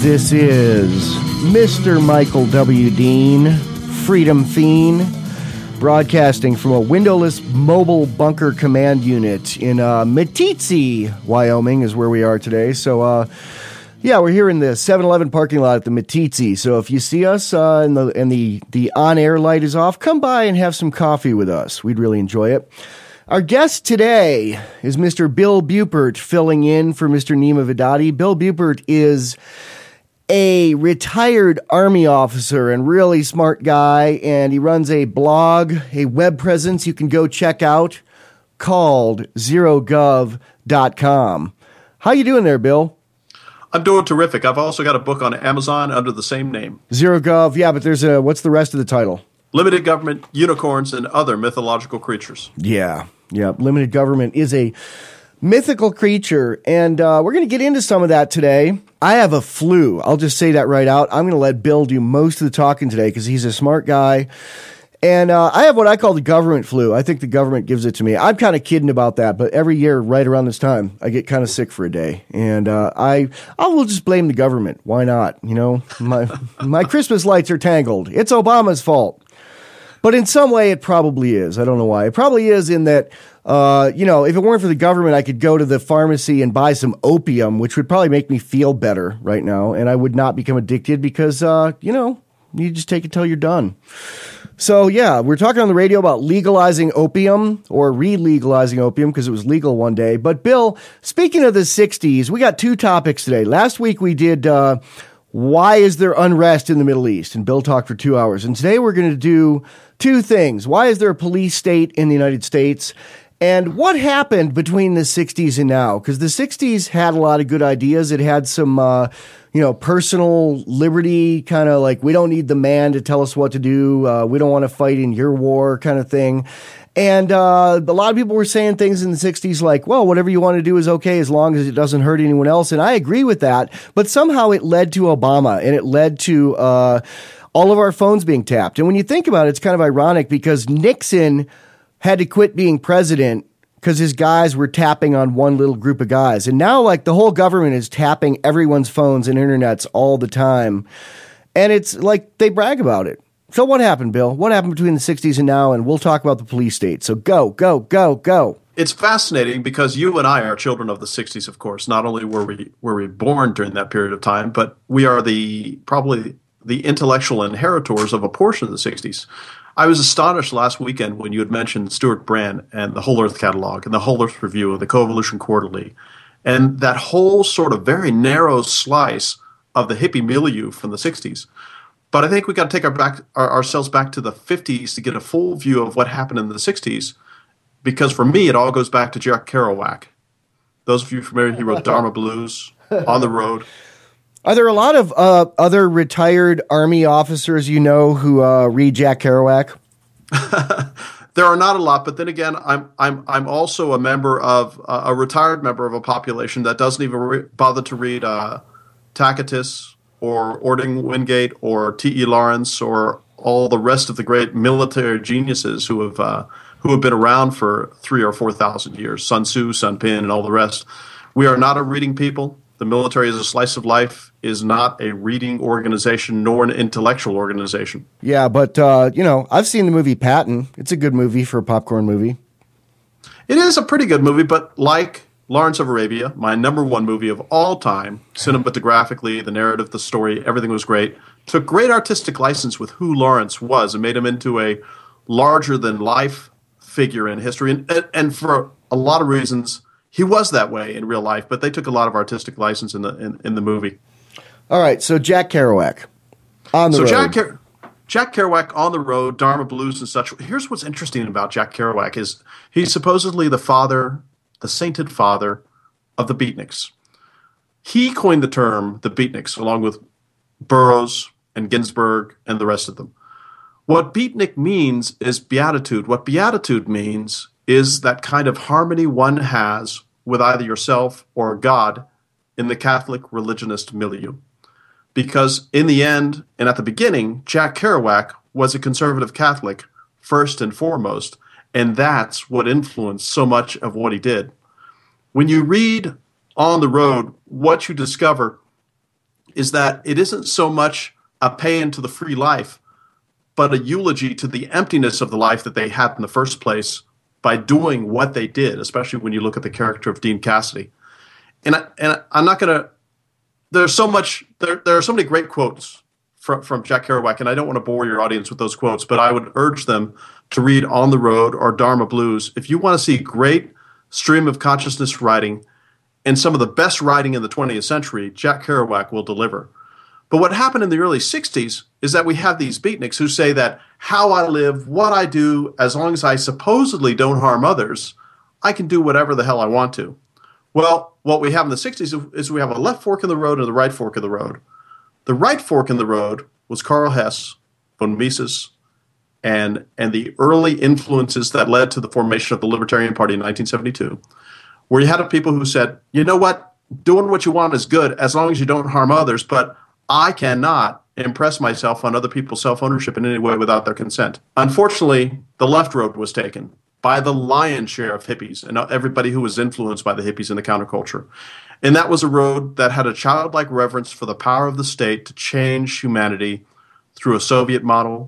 This is Mr. Michael W. Dean, Freedom Fiend, broadcasting from a windowless mobile bunker command unit in Meeteetse, Wyoming is where we are today. So, yeah, we're here in the 7-Eleven parking lot at the Meeteetse. So if you see us and the on-air light is off, come by and have some coffee with us. We'd really enjoy it. Our guest today is Mr. Bill Buppert, filling in for Mr. Nima Vedadi. Bill Buppert is a retired Army officer and really smart guy, and he runs a blog, a web presence you can go check out called zerogov.com. How you doing there, Bill? I'm doing terrific. I've also got a book on Amazon under the same name. Zerogov, yeah, but there's what's the rest of the title? Limited Government, Unicorns, and Other Mythological Creatures. Yeah. Limited Government is a mythical creature, and we're going to get into some of that today. I have a flu. I'll just say that right out. I'm going to let Bill do most of the talking today because he's a smart guy. And I have what I call the government flu. I think the government gives it to me. I'm kind of kidding about that, but every year right around this time, I get kind of sick for a day. And I will just blame the government. Why not? You know, my Christmas lights are tangled. It's Obama's fault. But in some way, it probably is. I don't know why. It probably is in that, if it weren't for the government, I could go to the pharmacy and buy some opium, which would probably make me feel better right now. And I would not become addicted because, you just take it till you're done. So, yeah, we're talking on the radio about legalizing opium or re-legalizing opium because it was legal one day. But, Bill, speaking of the 60s, we got two topics today. Last week we did why is there unrest in the Middle East? And Bill talked for 2 hours. And today we're going to do two things. Why is there a police state in the United States? And what happened between the 60s and now? Because the 60s had a lot of good ideas. It had some, personal liberty, kind of like we don't need the man to tell us what to do. We don't want to fight in your war kind of thing. And a lot of people were saying things in the 60s like, well, whatever you want to do is okay as long as it doesn't hurt anyone else. And I agree with that. But somehow it led to Obama, and it led to all of our phones being tapped. And when you think about it, it's kind of ironic because Nixon had to quit being president because his guys were tapping on one little group of guys. And now, like, the whole government is tapping everyone's phones and internets all the time. And it's like they brag about it. So what happened, Bill? What happened between the 60s and now? And we'll talk about the police state. So go. It's fascinating because you and I are children of the 60s, of course. Not only were we born during that period of time, but we are probably the intellectual inheritors of a portion of the 60s. I was astonished last weekend when you had mentioned Stuart Brand and the Whole Earth Catalog and the Whole Earth Review and the Coevolution Quarterly, and that whole sort of very narrow slice of the hippie milieu from the 60s. But I think we got to take ourselves back to the 50s to get a full view of what happened in the 60s, because for me, it all goes back to Jack Kerouac. Those of you familiar, he wrote Dharma Blues, On the Road. Are there a lot of other retired Army officers who read Jack Kerouac? There are not a lot, but then again, I'm also a member of a retired member of a population that doesn't even bother to read Tacitus or Ording Wingate or T.E. Lawrence or all the rest of the great military geniuses who have been around for 3,000 or 4,000 years. Sun Tzu, Sun Pin, and all the rest. We are not a reading people. The military as a slice of life is not a reading organization nor an intellectual organization. Yeah, but, I've seen the movie Patton. It's a good movie for a popcorn movie. It is a pretty good movie, but like Lawrence of Arabia, my number one movie of all time, cinematographically, the narrative, the story, everything was great. Took great artistic license with who Lawrence was and made him into a larger-than-life figure in history. And for a lot of reasons, he was that way in real life, but they took a lot of artistic license in the movie. All right, so Jack Kerouac on the road. Jack Kerouac on the road, Dharma Blues and such. Here's what's interesting about Jack Kerouac is he's supposedly the sainted father of the beatniks. He coined the term the beatniks along with Burroughs and Ginsberg and the rest of them. What beatnik means is beatitude. What beatitude means is that kind of harmony one has with either yourself or God in the Catholic religionist milieu. Because in the end, and at the beginning, Jack Kerouac was a conservative Catholic first and foremost, and that's what influenced so much of what he did. When you read On the Road, what you discover is that it isn't so much a paean to the free life, but a eulogy to the emptiness of the life that they had in the first place by doing what they did, especially when you look at the character of Dean Cassidy. And I'm not going to – there are so many great quotes from Jack Kerouac, and I don't want to bore your audience with those quotes, but I would urge them to read On the Road or Dharma Blues. If you want to see great stream of consciousness writing and some of the best writing in the 20th century, Jack Kerouac will deliver. But what happened in the early 60s is that we have these beatniks who say that how I live, what I do, as long as I supposedly don't harm others, I can do whatever the hell I want to. Well, what we have in the 60s is we have a left fork in the road and the right fork in the road. The right fork in the road was Karl Hess, von Mises, and the early influences that led to the formation of the Libertarian Party in 1972, where you had people who said, you know what, doing what you want is good as long as you don't harm others, but I cannot impress myself on other people's self-ownership in any way without their consent. Unfortunately, the left road was taken by the lion's share of hippies and everybody who was influenced by the hippies in the counterculture. And that was a road that had a childlike reverence for the power of the state to change humanity through a Soviet model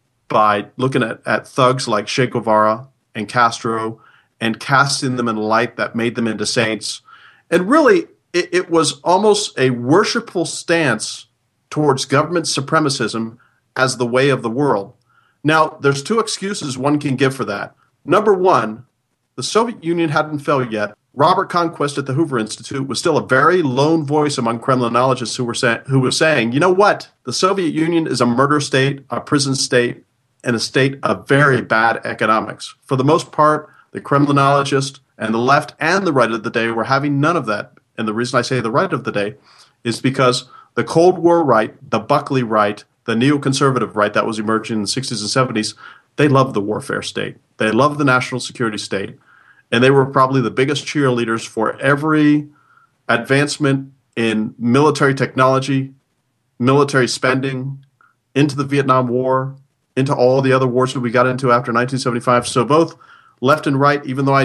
by looking at thugs like Che Guevara and Castro and casting them in a light that made them into saints. And really, it was almost a worshipful stance towards government supremacism as the way of the world. Now, there's two excuses one can give for that. Number one, the Soviet Union hadn't fell yet. Robert Conquest at the Hoover Institute was still a very lone voice among Kremlinologists who were saying, you know what? The Soviet Union is a murder state, a prison state, and a state of very bad economics. For the most part, the Kremlinologists and the left and the right of the day were having none of that. And the reason I say the right of the day is because the Cold War right, the Buckley right, the neoconservative right that was emerging in the 60s and 70s, they loved the warfare state. They loved the national security state. And they were probably the biggest cheerleaders for every advancement in military technology, military spending, into the Vietnam War, into all the other wars that we got into after 1975. So both left and right, even though I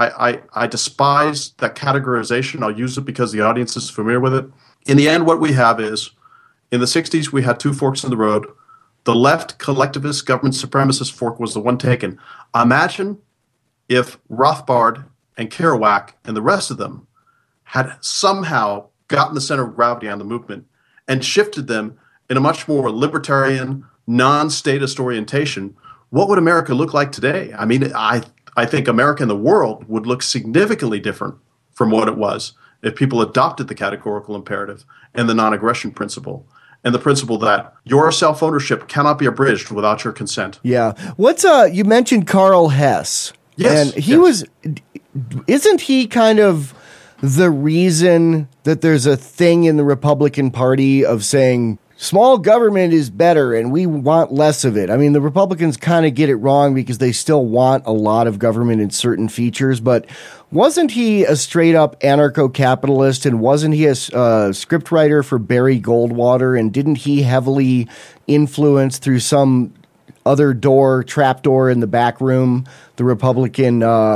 despise that categorization, I'll use it because the audience is familiar with it. In the end, what we have is, in the 60s, we had two forks in the road. The left collectivist government supremacist fork was the one taken. Imagine if Rothbard and Kerouac and the rest of them had somehow gotten the center of gravity on the movement and shifted them in a much more libertarian, non-statist orientation. What would America look like today? I mean, I think America and the world would look significantly different from what it was if people adopted the categorical imperative and the non-aggression principle and the principle that your self-ownership cannot be abridged without your consent. Yeah. You mentioned Karl Hess. Yes. And isn't he kind of the reason that there's a thing in the Republican Party of saying small government is better and we want less of it? I mean, the Republicans kind of get it wrong because they still want a lot of government in certain features, but wasn't he a straight up anarcho-capitalist, and wasn't he a scriptwriter for Barry Goldwater, and didn't he heavily influence through some other trapdoor in the back room, the Republican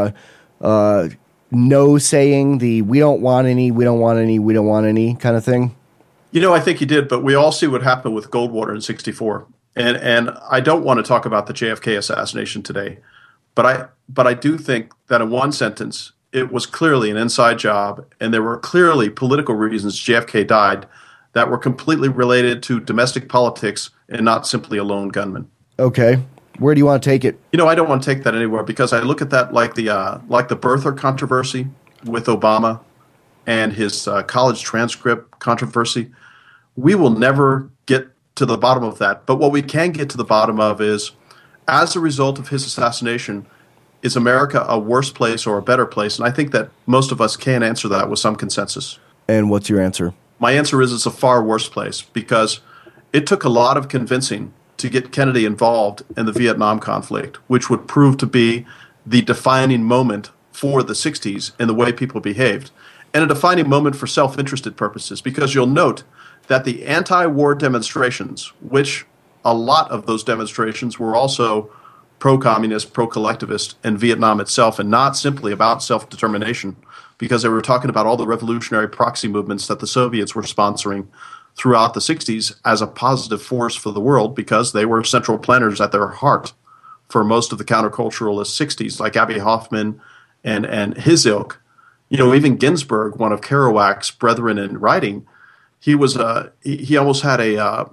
no saying, the we don't want any kind of thing? You know, I think he did, but we all see what happened with Goldwater in 64. And I don't want to talk about the JFK assassination today, but I do think that in one sentence, it was clearly an inside job, and there were clearly political reasons JFK died that were completely related to domestic politics and not simply a lone gunman. Okay. Where do you want to take it? You know, I don't want to take that anywhere because I look at that like the birther controversy with Obama and his college transcript controversy. We will never get to the bottom of that. But what we can get to the bottom of is, as a result of his assassination, is America a worse place or a better place? And I think that most of us can answer that with some consensus. And what's your answer? My answer is it's a far worse place because it took a lot of convincing to get Kennedy involved in the Vietnam conflict, which would prove to be the defining moment for the 60s in the way people behaved, and a defining moment for self-interested purposes, because you'll note that the anti-war demonstrations, which a lot of those demonstrations were also pro-communist, pro-collectivist in Vietnam itself, and not simply about self-determination, because they were talking about all the revolutionary proxy movements that the Soviets were sponsoring throughout the 60s as a positive force for the world because they were central planners at their heart for most of the counterculturalist 60s, like Abbie Hoffman and his ilk. Even Ginsberg, one of Kerouac's brethren in writing, he almost had a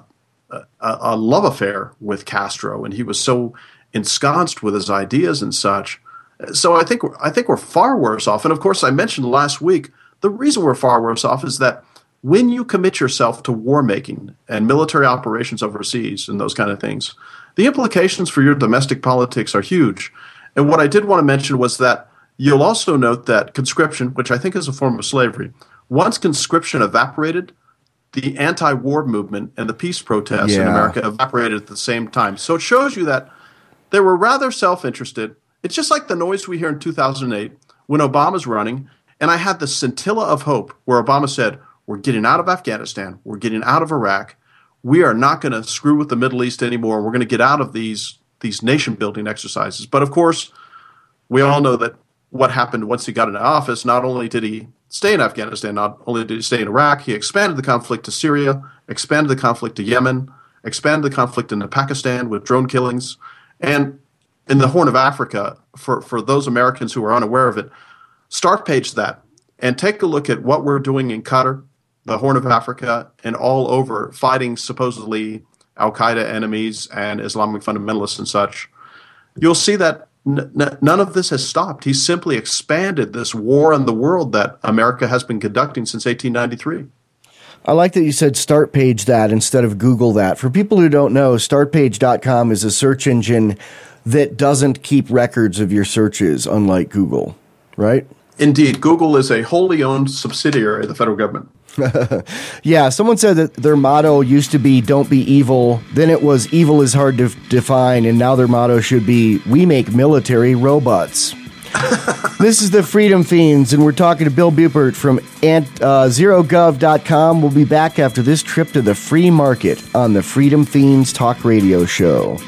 love affair with Castro, and he was so ensconced with his ideas and such. So I think we're far worse off. And of course, I mentioned last week, the reason we're far worse off is that when you commit yourself to war making and military operations overseas and those kind of things, the implications for your domestic politics are huge. And what I did want to mention was that you'll also note that conscription, which I think is a form of slavery, once conscription evaporated, the anti-war movement and the peace protests in America evaporated at the same time. So it shows you that they were rather self-interested. It's just like the noise we hear in 2008 when Obama's running, and I had the scintilla of hope where Obama said, we're getting out of Afghanistan, we're getting out of Iraq, we are not going to screw with the Middle East anymore, we're going to get out of these nation-building exercises. But of course, we all know that what happened once he got into office, not only did he stay in Afghanistan, not only did he stay in Iraq, he expanded the conflict to Syria, expanded the conflict to Yemen, expanded the conflict into Pakistan with drone killings, and in the Horn of Africa, for those Americans who are unaware of it, start page that and take a look at what we're doing in Qatar, the Horn of Africa, and all over fighting supposedly Al-Qaeda enemies and Islamic fundamentalists and such. You'll see that none of this has stopped. He's simply expanded this war in the world that America has been conducting since 1893. I like that you said start page that instead of Google that. For people who don't know, startpage.com is a search engine that doesn't keep records of your searches, unlike Google, right? Indeed. Google is a wholly owned subsidiary of the federal government. Yeah, someone said that their motto used to be "Don't be evil." Then it was "Evil is hard to define," and now their motto should be "We make military robots." This is the Freedom Fiends, and we're talking to Bill Buppert from ZeroGov.com. We'll be back after this trip to the free market on the Freedom Fiends Talk Radio Show.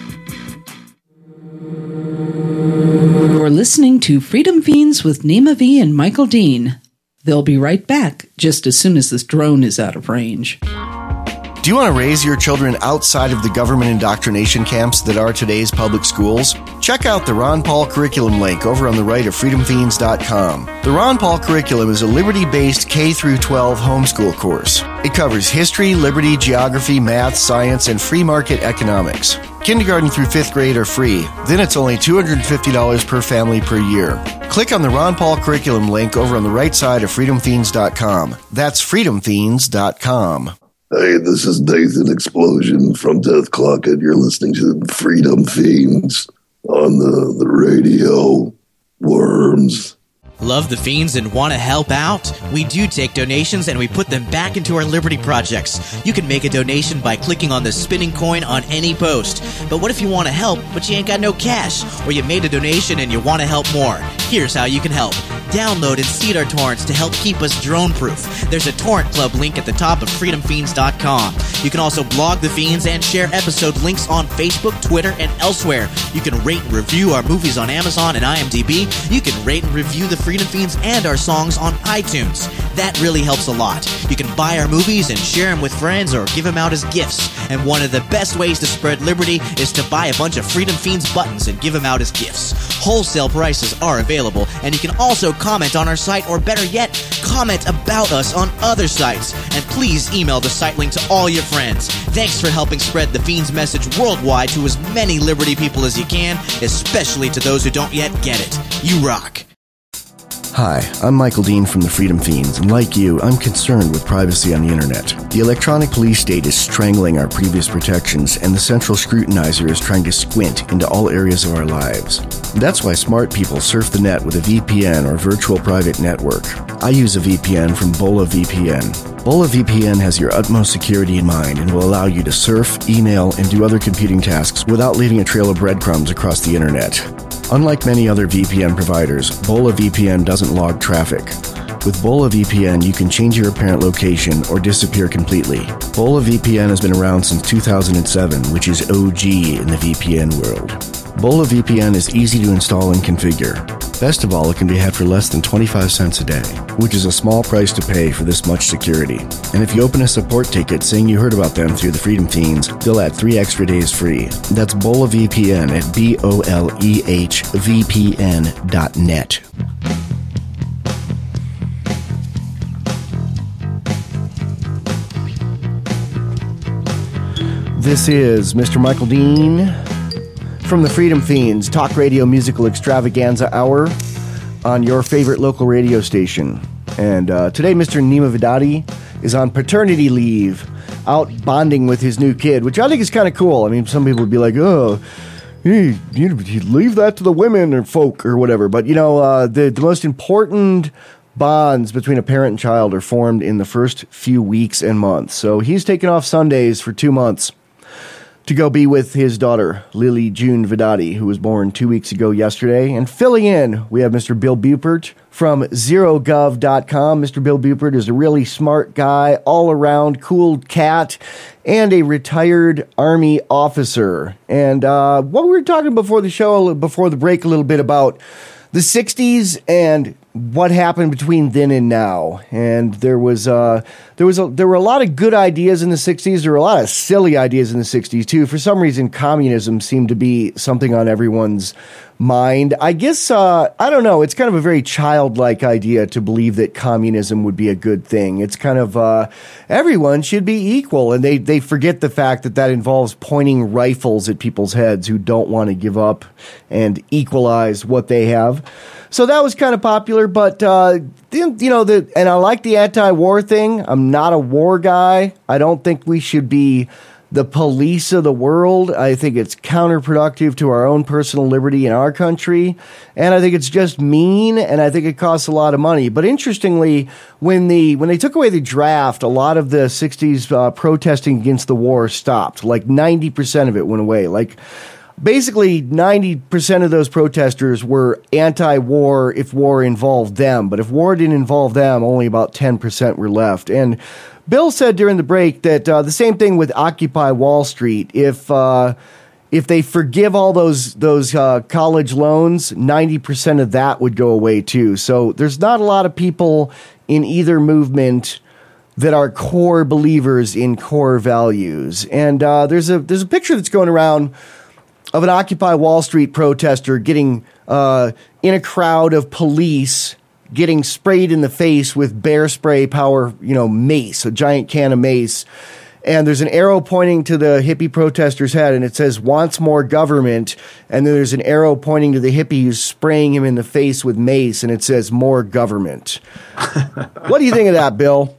You're listening to Freedom Fiends with Nima V and Michael Dean. They'll be right back just as soon as this drone is out of range. Do you want to raise your children outside of the government indoctrination camps that are today's public schools? Check out the Ron Paul Curriculum link over on the right of freedomfiends.com. The Ron Paul Curriculum is a liberty-based K-12 homeschool course. It covers history, liberty, geography, math, science, and free market economics. Kindergarten through 5th grade are free. Then it's only $250 per family per year. Click on the Ron Paul Curriculum link over on the right side of freedomfiends.com. That's freedomfiends.com. Hey, this is Nathan Explosion from Death Clock, and you're listening to Freedom Fiends on the radio. Worms. Love the Fiends and want to help out? We do take donations and we put them back into our Liberty projects. You can make a donation by clicking on the spinning coin on any post. But what if you want to help, but you ain't got no cash? Or you made a donation and you want to help more? Here's how you can help. Download and seed our torrents to help keep us drone-proof. There's a torrent club link at the top of freedomfiends.com. You can also blog the Fiends and share episode links on Facebook, Twitter, and elsewhere. You can rate and review our movies on Amazon and IMDb. You can rate and review the Freedom Fiends and our songs on iTunes. That really helps a lot. You can buy our movies and share them with friends or give them out as gifts. And one of the best ways to spread liberty is to buy a bunch of Freedom Fiends buttons and give them out as gifts. Wholesale prices are available, and you can also comment on our site, or better yet, comment about us on other sites. And please email the site link to all your friends. Thanks for helping spread the Fiends message worldwide to as many liberty people as you can, especially to those who don't yet get it. You rock. Hi, I'm Michael Dean from the Freedom Fiends, and like you, I'm concerned with privacy on the internet. The electronic police state is strangling our previous protections, and the central scrutinizer is trying to squint into all areas of our lives. That's why smart people surf the net with a VPN or virtual private network. I use a VPN from Bola VPN. Bola VPN has your utmost security in mind and will allow you to surf, email, and do other computing tasks without leaving a trail of breadcrumbs across the internet. Unlike many other VPN providers, Bola VPN doesn't log traffic. With Bola VPN, you can change your apparent location or disappear completely. Bola VPN has been around since 2007, which is OG in the VPN world. Bola VPN is easy to install and configure. Best of all, it can be had for less than 25 cents a day, which is a small price to pay for this much security. And if you open a support ticket saying you heard about them through the Freedom Fiends, they'll add 3 extra days free. That's Bola VPN at BOLEHVPN.net. This is Mr. Michael Dean from the Freedom Fiends, Talk Radio Musical Extravaganza Hour on your favorite local radio station. And today, Mr. Nima Vidadi is on paternity leave, out bonding with his new kid, which I think is kind of cool. I mean, some people would be like, oh, you leave that to the women or folk or whatever. But, you know, the most important bonds between a parent and child are formed in the first few weeks and months. So he's taken off Sundays for 2 months to go be with his daughter, Lily June Vidadi, who was born 2 weeks ago yesterday. And filling in, we have Mr. Bill Bupert from ZeroGov.com. Mr. Bill Bupert is a really smart guy, all-around cool cat, and a retired Army officer. And what we were talking before the show, before the break, a little bit about the 60s and what happened between then and now. And there were a lot of good ideas in the 60s. There were a lot of silly ideas in the 60s too. For some reason, communism seemed to be something on everyone's mind. I guess, I don't know. It's kind of a very childlike idea to believe that communism would be a good thing. It's kind of, everyone should be equal. And they forget the fact that involves pointing rifles at people's heads who don't want to give up and equalize what they have. So that was kind of popular, but, and I like the anti-war thing. I'm not a war guy. I don't think we should be the police of the world. I think it's counterproductive to our own personal liberty in our country. And I think it's just mean, and I think it costs a lot of money. But interestingly, when they took away the draft, a lot of the 60s protesting against the war stopped. Like 90% of it went away. Like, basically, 90% of those protesters were anti-war if war involved them. But if war didn't involve them, only about 10% were left. And Bill said during the break that the same thing with Occupy Wall Street. If they forgive all those college loans, 90% of that would go away too. So there's not a lot of people in either movement that are core believers in core values. And there's a picture that's going around of an Occupy Wall Street protester getting in a crowd of police, getting sprayed in the face with bear spray power, mace, a giant can of mace. And there's an arrow pointing to the hippie protester's head, and it says, "Wants more government." And then there's an arrow pointing to the hippie who's spraying him in the face with mace, and it says, "More government." What do you think of that, Bill?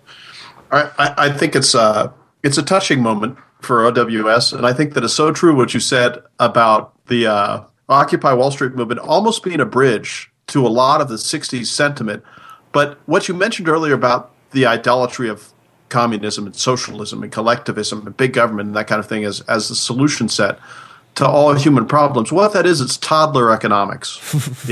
I think it's a touching moment for OWS, and I think that is so true what you said about the Occupy Wall Street movement almost being a bridge to a lot of the 60s sentiment. But what you mentioned earlier about the idolatry of communism and socialism and collectivism and big government and that kind of thing as the solution set to all human problems, what that is, it's toddler economics.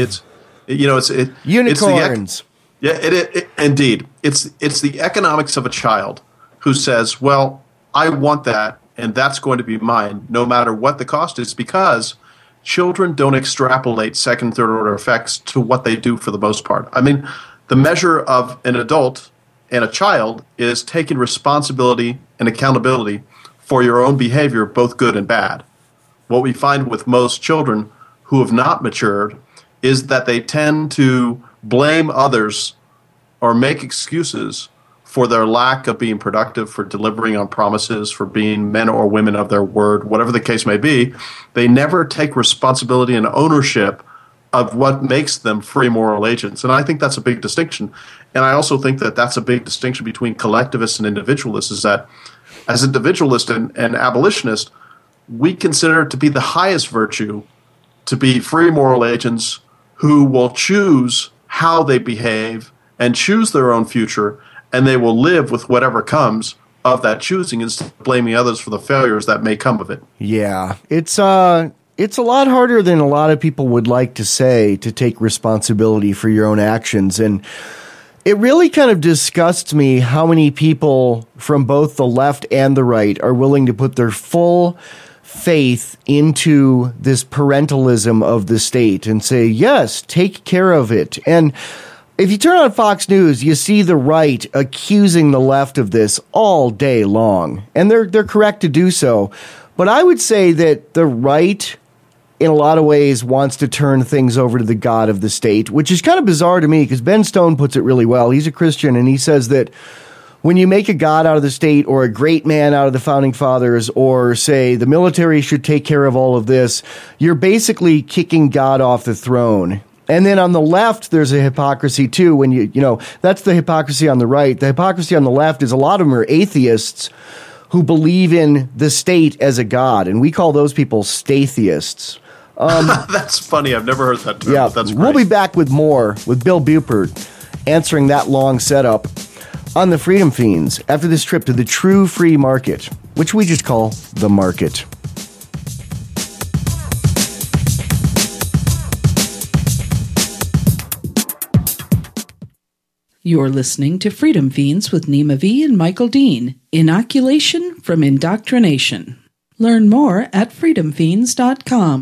Unicorns. Indeed. It's the economics of a child who says, well, I want that, and that's going to be mine, no matter what the cost is, because children don't extrapolate second, third order effects to what they do for the most part. I mean, the measure of an adult and a child is taking responsibility and accountability for your own behavior, both good and bad. What we find with most children who have not matured is that they tend to blame others or make excuses for their lack of being productive, for delivering on promises, for being men or women of their word, whatever the case may be. They never take responsibility and ownership of what makes them free moral agents. And I think that's a big distinction. And I also think that that's a big distinction between collectivists and individualists, is that as individualist and abolitionist, we consider it to be the highest virtue to be free moral agents who will choose how they behave and choose their own future, and they will live with whatever comes of that choosing instead of blaming others for the failures that may come of it. Yeah, it's a lot harder than a lot of people would like to say, to take responsibility for your own actions. And it really kind of disgusts me how many people from both the left and the right are willing to put their full faith into this parentalism of the state and say, yes, take care of it. And if you turn on Fox News, you see the right accusing the left of this all day long. And they're correct to do so. But I would say that the right, in a lot of ways, wants to turn things over to the God of the state, which is kind of bizarre to me because Ben Stone puts it really well. He's a Christian, and he says that when you make a God out of the state or a great man out of the founding fathers or say the military should take care of all of this, you're basically kicking God off the throne. And then on the left, there's a hypocrisy too. When you know, that's the hypocrisy on the right. The hypocrisy on the left is a lot of them are atheists who believe in the state as a God. And we call those people stateists. That's funny. I've never heard that term. Yeah, That's great. We'll be back with more with Bill Bupert answering that long setup on the Freedom Fiends after this trip to the true free market, which we just call the market. You're listening to Freedom Fiends with Nima V and Michael Dean. Inoculation from indoctrination. Learn more at freedomfiends.com.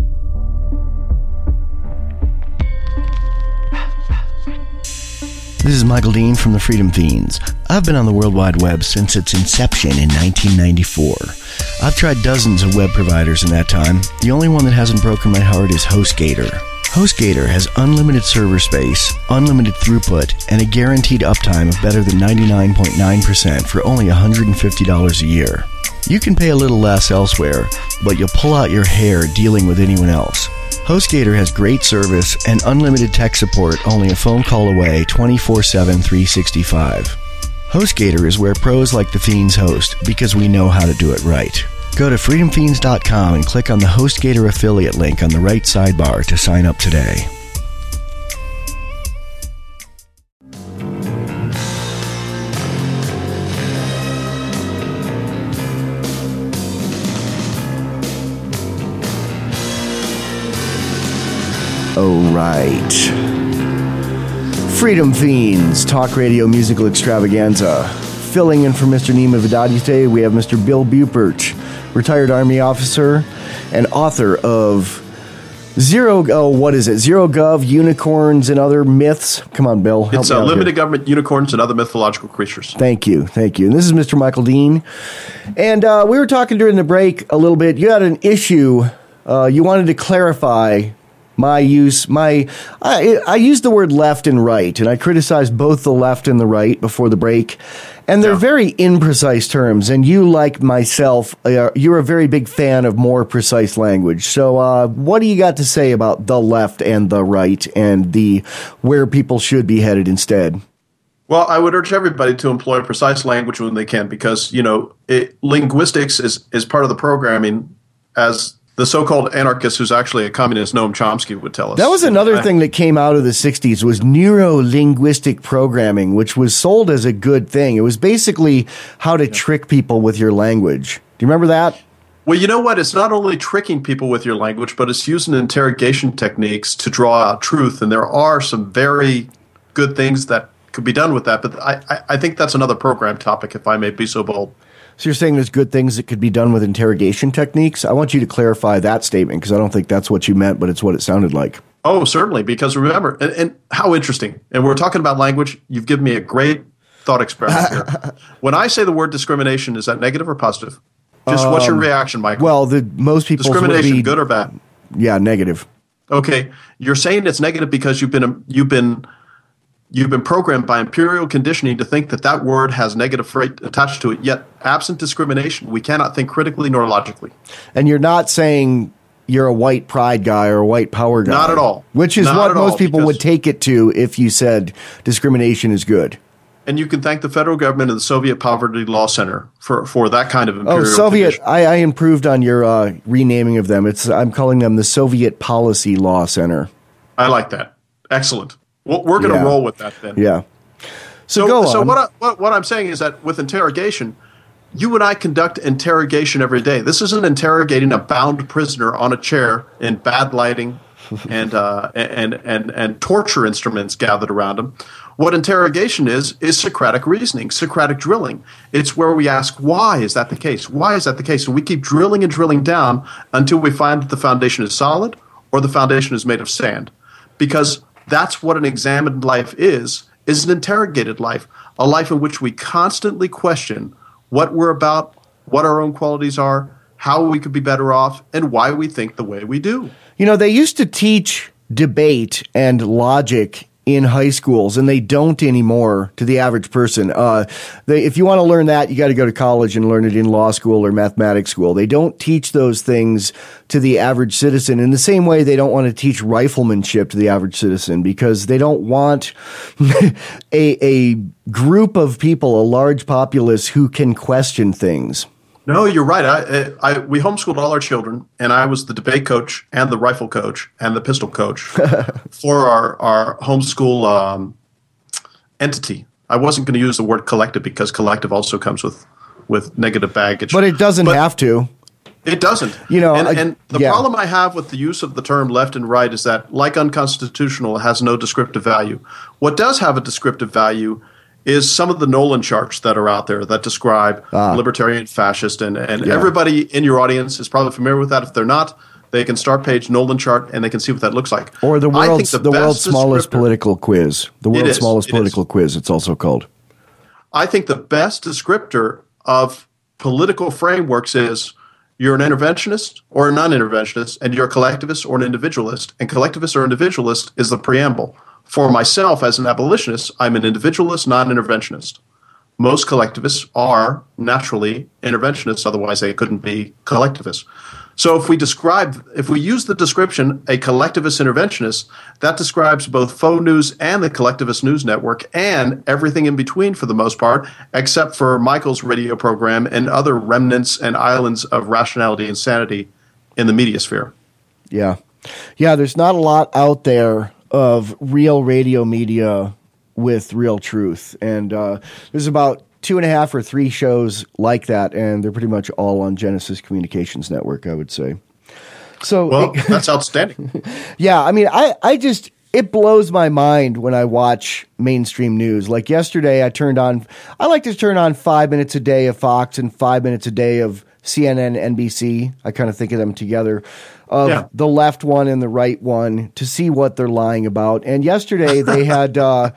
This is Michael Dean from the Freedom Fiends. I've been on the World Wide Web since its inception in 1994. I've tried dozens of web providers in that time. The only one that hasn't broken my heart is HostGator. HostGator has unlimited server space, unlimited throughput, and a guaranteed uptime of better than 99.9% for only $150 a year. You can pay a little less elsewhere, but you'll pull out your hair dealing with anyone else. HostGator has great service and unlimited tech support only a phone call away 24/7, 365. HostGator is where pros like the Fiends host because we know how to do it right. Go to freedomfiends.com and click on the HostGator affiliate link on the right sidebar to sign up today. Oh, right. Freedom Fiends, talk radio musical extravaganza. Filling in for Mr. Nima Vidadi today, we have Mr. Bill Bupert, retired Army officer and author of Zero Gov, Unicorns, and Other Myths. Come on, Bill. Help It's me out Limited here. Government, Unicorns, and Other Mythological Creatures. Thank you. And this is Mr. Michael Dean. And we were talking during the break a little bit. You had an issue. You wanted to clarify my use. I used the word left and right, and I criticized both the left and the right before the break. And they're very imprecise terms, and you, like myself, you're a very big fan of more precise language. So what do you got to say about the left and the right and the where people should be headed instead? Well, I would urge everybody to employ precise language when they can because, linguistics is part of the programming, as the so-called anarchist who's actually a communist, Noam Chomsky, would tell us. That was another thing that came out of the 60s was neuro-linguistic programming, which was sold as a good thing. It was basically how to trick people with your language. Do you remember that? Well, you know what? It's not only tricking people with your language, but it's using interrogation techniques to draw out truth. And there are some very good things that could be done with that. But I think that's another program topic, if I may be so bold. So you're saying there's good things that could be done with interrogation techniques? I want you to clarify that statement because I don't think that's what you meant, but it's what it sounded like. Oh, certainly. Because remember, and how interesting. And we're talking about language. You've given me a great thought experiment here. When I say the word discrimination, is that negative or positive? Just what's your reaction, Michael? Well, most people discrimination, would be, good or bad? Yeah, negative. Okay, you're saying it's negative because you've been programmed by imperial conditioning to think that word has negative freight attached to it. Yet, absent discrimination, we cannot think critically nor logically. And you're not saying you're a white pride guy or a white power guy. Not at all. Which is Not what at most all, people would because- take it to if you said discrimination is good. And you can thank the federal government and the Soviet Poverty Law Center for that kind of imperial Soviet. conditioning. I improved on your renaming of them. I'm calling them the Soviet Policy Law Center. I like that. Excellent. Well, we're going to Yeah. roll with that then. Yeah. So go on. what I'm saying is that with interrogation, you and I conduct interrogation every day. This isn't interrogating a bound prisoner on a chair in bad lighting and torture instruments gathered around him. What interrogation is Socratic reasoning, Socratic drilling. It's where we ask, why is that the case? Why is that the case? And we keep drilling and drilling down until we find that the foundation is solid or the foundation is made of sand. Because that's what an examined life is an interrogated life, a life in which we constantly question what we're about, what our own qualities are, how we could be better off, and why we think the way we do. You know, they used to teach debate and logic in high schools, and they don't anymore to the average person. If you want to learn that, you got to go to college and learn it in law school or mathematics school. They don't teach those things to the average citizen in the same way they don't want to teach riflemanship to the average citizen, because they don't want a group of people, a large populace who can question things. No, you're right. We homeschooled all our children, and I was the debate coach and the rifle coach and the pistol coach for our homeschool entity. I wasn't going to use the word collective because collective also comes with negative baggage. But it doesn't have to. It doesn't. You know, and the problem I have with the use of the term left and right is that, like unconstitutional, it has no descriptive value. What does have a descriptive value is some of the Nolan charts that are out there that describe libertarian, fascist, and everybody in your audience is probably familiar with that. If they're not, they can start page Nolan chart and they can see what that looks like. Or the world's smallest political quiz. The world's smallest political quiz, it's also called. I think the best descriptor of political frameworks is you're an interventionist or a non-interventionist, and you're a collectivist or an individualist. And collectivist or individualist is the preamble. For myself, as an abolitionist, I'm an individualist, non-interventionist. Most collectivists are naturally interventionists, otherwise they couldn't be collectivists. So if we use the description a collectivist interventionist, that describes both faux news and the collectivist news network and everything in between for the most part, except for Michael's radio program and other remnants and islands of rationality and sanity in the media sphere. Yeah. Yeah, there's not a lot out there of real radio media with real truth. And there's about 2.5 or 3 shows like that, and they're pretty much all on Genesis Communications Network, I would say. So, well, that's outstanding. Yeah, I mean, it blows my mind when I watch mainstream news. Like yesterday, I like to turn on 5 minutes a day of Fox and 5 minutes a day of CNN, NBC. I kind of think of them together. The left one and the right one to see what they're lying about. And yesterday they had,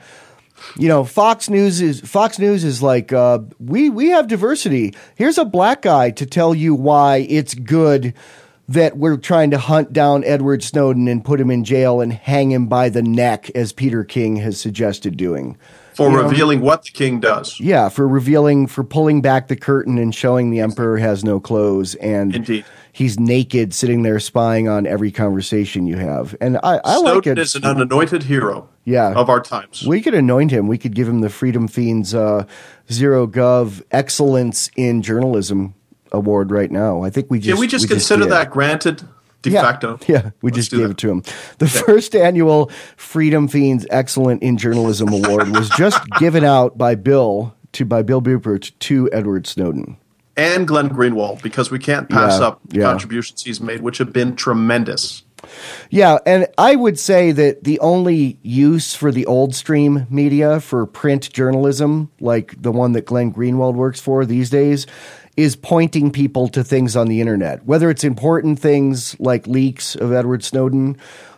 Fox News is like, we have diversity. Here's a black guy to tell you why it's good that we're trying to hunt down Edward Snowden and put him in jail and hang him by the neck, as Peter King has suggested doing. For revealing what the king does. Yeah, for pulling back the curtain and showing the emperor has no clothes, and indeed, he's naked sitting there spying on every conversation you have. And I Snowden like it. Is an unanointed hero of our times. We could anoint him. We could give him the Freedom Fiends Zero Gov Excellence in Journalism Award right now. I think we just consider that granted. De facto. Yeah, we just gave it to him. The first annual Freedom Fiends Excellent in Journalism Award was just given out by Bill Buppert to Edward Snowden. And Glenn Greenwald, because we can't pass up the contributions he's made, which have been tremendous. Yeah, and I would say that the only use for the old stream media for print journalism, like the one that Glenn Greenwald works for these days, is pointing people to things on the internet, whether it's important things like leaks of Edward Snowden,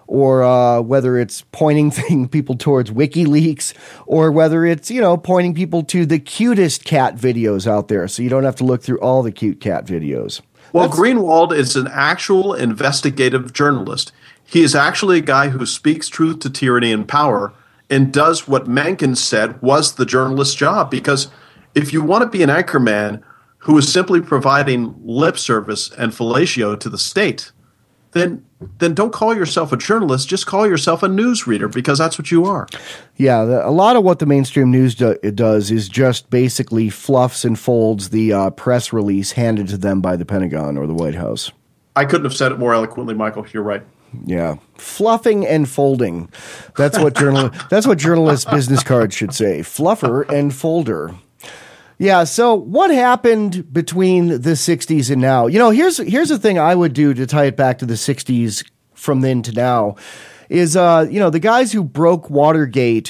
or whether it's pointing people towards WikiLeaks, or whether it's, pointing people to the cutest cat videos out there, so you don't have to look through all the cute cat videos. Well, Greenwald is an actual investigative journalist. He is actually a guy who speaks truth to tyranny and power and does what Mencken said was the journalist's job, because if you want to be an anchorman who is simply providing lip service and fellatio to the state, then don't call yourself a journalist. Just call yourself a newsreader, because that's what you are. Yeah, a lot of what the mainstream news does is just basically fluffs and folds the press release handed to them by the Pentagon or the White House. I couldn't have said it more eloquently, Michael. You're right. Yeah, fluffing and folding. That's what journalists' business cards should say. Fluffer and folder. Yeah, so what happened between the 60s and now? Here's the thing I would do to tie it back to the 60s from then to now is, the guys who broke Watergate,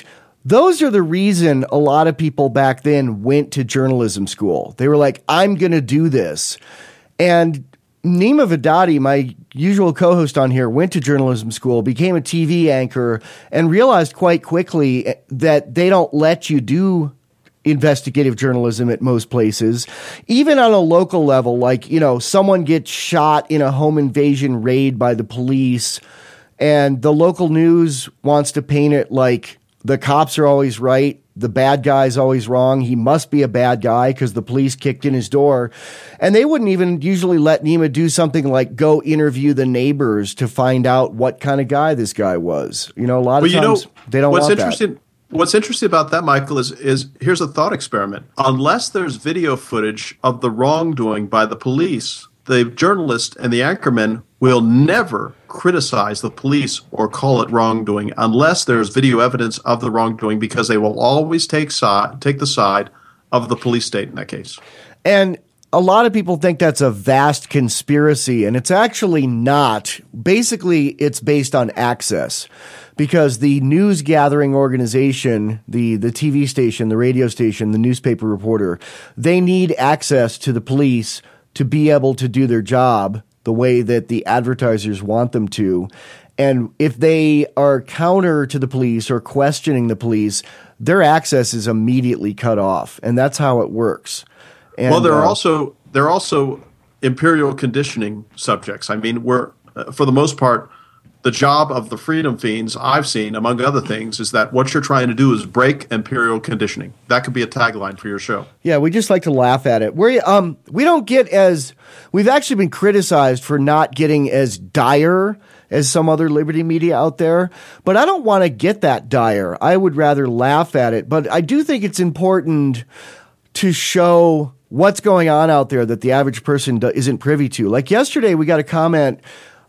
Those are the reason a lot of people back then went to journalism school. They were like, I'm going to do this. And Nima Vedati, my usual co-host on here, went to journalism school, became a TV anchor, and realized quite quickly that they don't let you do investigative journalism at most places, even on a local level. Like, someone gets shot in a home invasion raid by the police, and the local news wants to paint it like the cops are always right, the bad guy's always wrong. He must be a bad guy because the police kicked in his door. And they wouldn't even usually let Nima do something like go interview the neighbors to find out what kind of guy this guy was. A lot of times they don't want that. What's interesting about that, Michael, is here's a thought experiment. Unless there's video footage of the wrongdoing by the police, the journalist and the anchorman will never criticize the police or call it wrongdoing unless there's video evidence of the wrongdoing, because they will always take the side of the police state in that case. And a lot of people think that's a vast conspiracy, and it's actually not. Basically, it's based on access, because the news gathering organization, the TV station, the radio station, the newspaper reporter, they need access to the police to be able to do their job the way that the advertisers want them to. And if they are counter to the police or questioning the police, their access is immediately cut off. And that's how it works. And, well, there are also imperial conditioning subjects. I mean, we're for the most part, the job of the Freedom Fiends, I've seen, among other things, is that what you're trying to do is break imperial conditioning. That could be a tagline for your show. Yeah, we just like to laugh at it. We don't get as – we've actually been criticized for not getting as dire as some other liberty media out there. But I don't want to get that dire. I would rather laugh at it. But I do think it's important to show what's going on out there that the average person isn't privy to. Like yesterday, we got a comment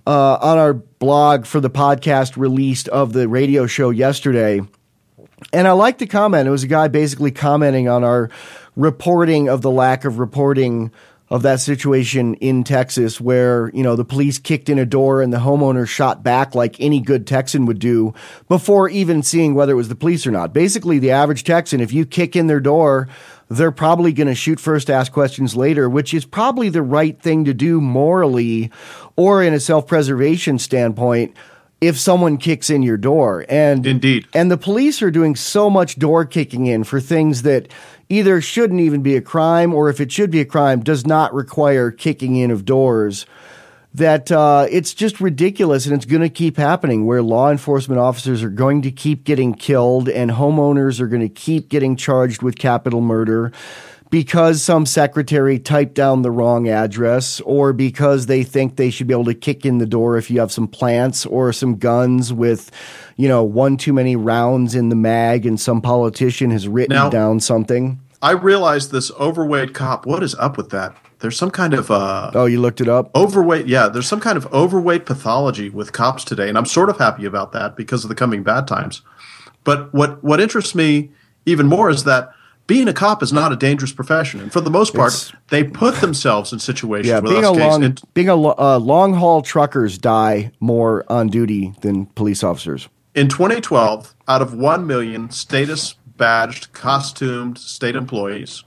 on our blog for the podcast released of the radio show yesterday. And I liked the comment. It was a guy basically commenting on our reporting of the lack of reporting of that situation in Texas where, the police kicked in a door and the homeowner shot back like any good Texan would do before even seeing whether it was the police or not. Basically, the average Texan, if you kick in their door, they're probably going to shoot first, ask questions later, which is probably the right thing to do morally or in a self-preservation standpoint if someone kicks in your door. And indeed. And the police are doing so much door kicking in for things that either shouldn't even be a crime, or if it should be a crime, does not require kicking in of doors, that it's just ridiculous, and it's going to keep happening, where law enforcement officers are going to keep getting killed and homeowners are going to keep getting charged with capital murder because some secretary typed down the wrong address, or because they think they should be able to kick in the door if you have some plants or some guns with, one too many rounds in the mag and some politician has written down something. I realized this overweight cop. What is up with that? There's some kind of oh, you looked it up? Overweight, yeah. There's some kind of overweight pathology with cops today, and I'm sort of happy about that because of the coming bad times. But what interests me even more is that being a cop is not a dangerous profession, and for the most part, they put themselves in situations. Yeah, being a long haul truckers die more on duty than police officers. In 2012, out of 1 million status badged, costumed state employees,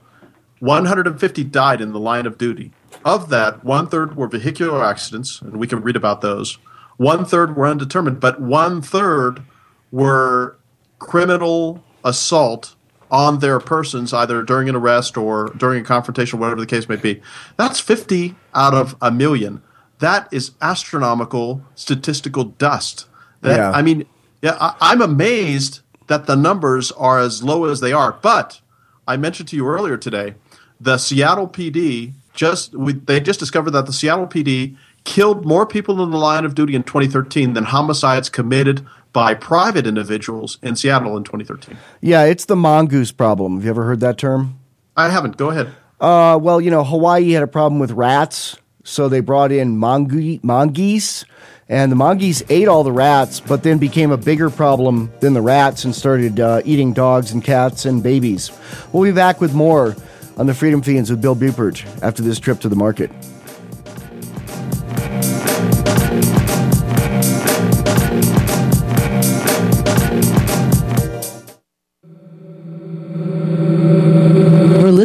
150 died in the line of duty. Of that, 1/3 were vehicular accidents, and we can read about those. 1/3 were undetermined, but 1/3 were criminal assault on their persons, either during an arrest or during a confrontation, whatever the case may be. That's 50 out of 1 million. That is astronomical statistical dust. I'm amazed that the numbers are as low as they are. But I mentioned to you earlier today, the Seattle PD they just discovered that the Seattle PD killed more people in the line of duty in 2013 than homicides committed by private individuals in Seattle in 2013. Yeah, it's the mongoose problem. Have you ever heard that term? I haven't. Go ahead. Hawaii had a problem with rats, so they brought in mongoose, and the mongoose ate all the rats, but then became a bigger problem than the rats and started eating dogs and cats and babies. We'll be back with more on the Freedom Fiends with Bill Bupert after this trip to the market.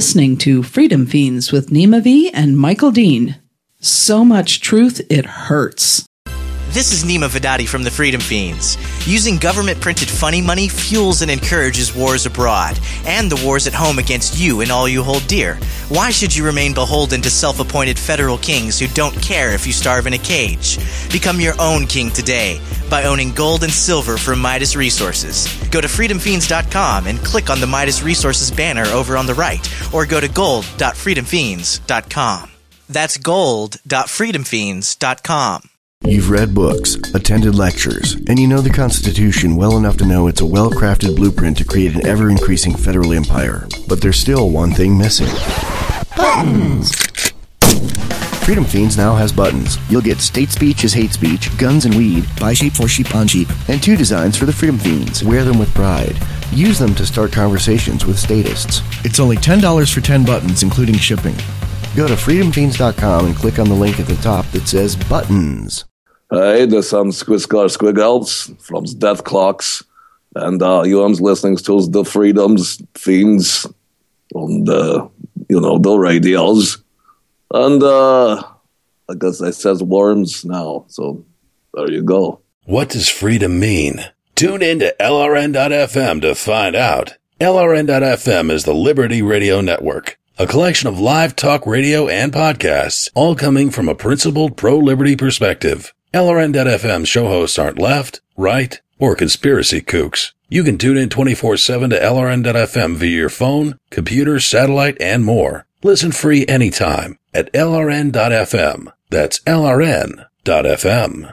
listening to Freedom Fiends with Nima V and Michael Dean. So much truth, it hurts. This is Nima Vidadi from the Freedom Fiends. Using government-printed funny money fuels and encourages wars abroad, and the wars at home against you and all you hold dear. Why should you remain beholden to self-appointed federal kings who don't care if you starve in a cage? Become your own king today by owning gold and silver from Midas Resources. Go to freedomfiends.com and click on the Midas Resources banner over on the right, or go to gold.freedomfiends.com. That's gold.freedomfiends.com. You've read books, attended lectures, and you know the Constitution well enough to know it's a well-crafted blueprint to create an ever-increasing federal empire. But there's still one thing missing. Buttons! Freedom Fiends now has buttons. You'll get state speech is hate speech, guns and weed, buy sheep for sheep on sheep, and 2 designs for the Freedom Fiends. Wear them with pride. Use them to start conversations with statists. It's only $10 for 10 buttons, including shipping. Go to freedomfiends.com and click on the link at the top that says Buttons. Hey, this is Squiscar Squiggles from Death Clocks, and you are listening to the Freedom's Fiends on the radios. And I guess it says worms now, so there you go. What does freedom mean? Tune in to LRN.FM to find out. LRN.FM is the Liberty Radio Network, a collection of live talk radio and podcasts, all coming from a principled pro-liberty perspective. LRN.FM show hosts aren't left, right, or conspiracy kooks. You can tune in 24/7 to LRN.FM via your phone, computer, satellite, and more. Listen free anytime at LRN.FM. That's LRN.FM.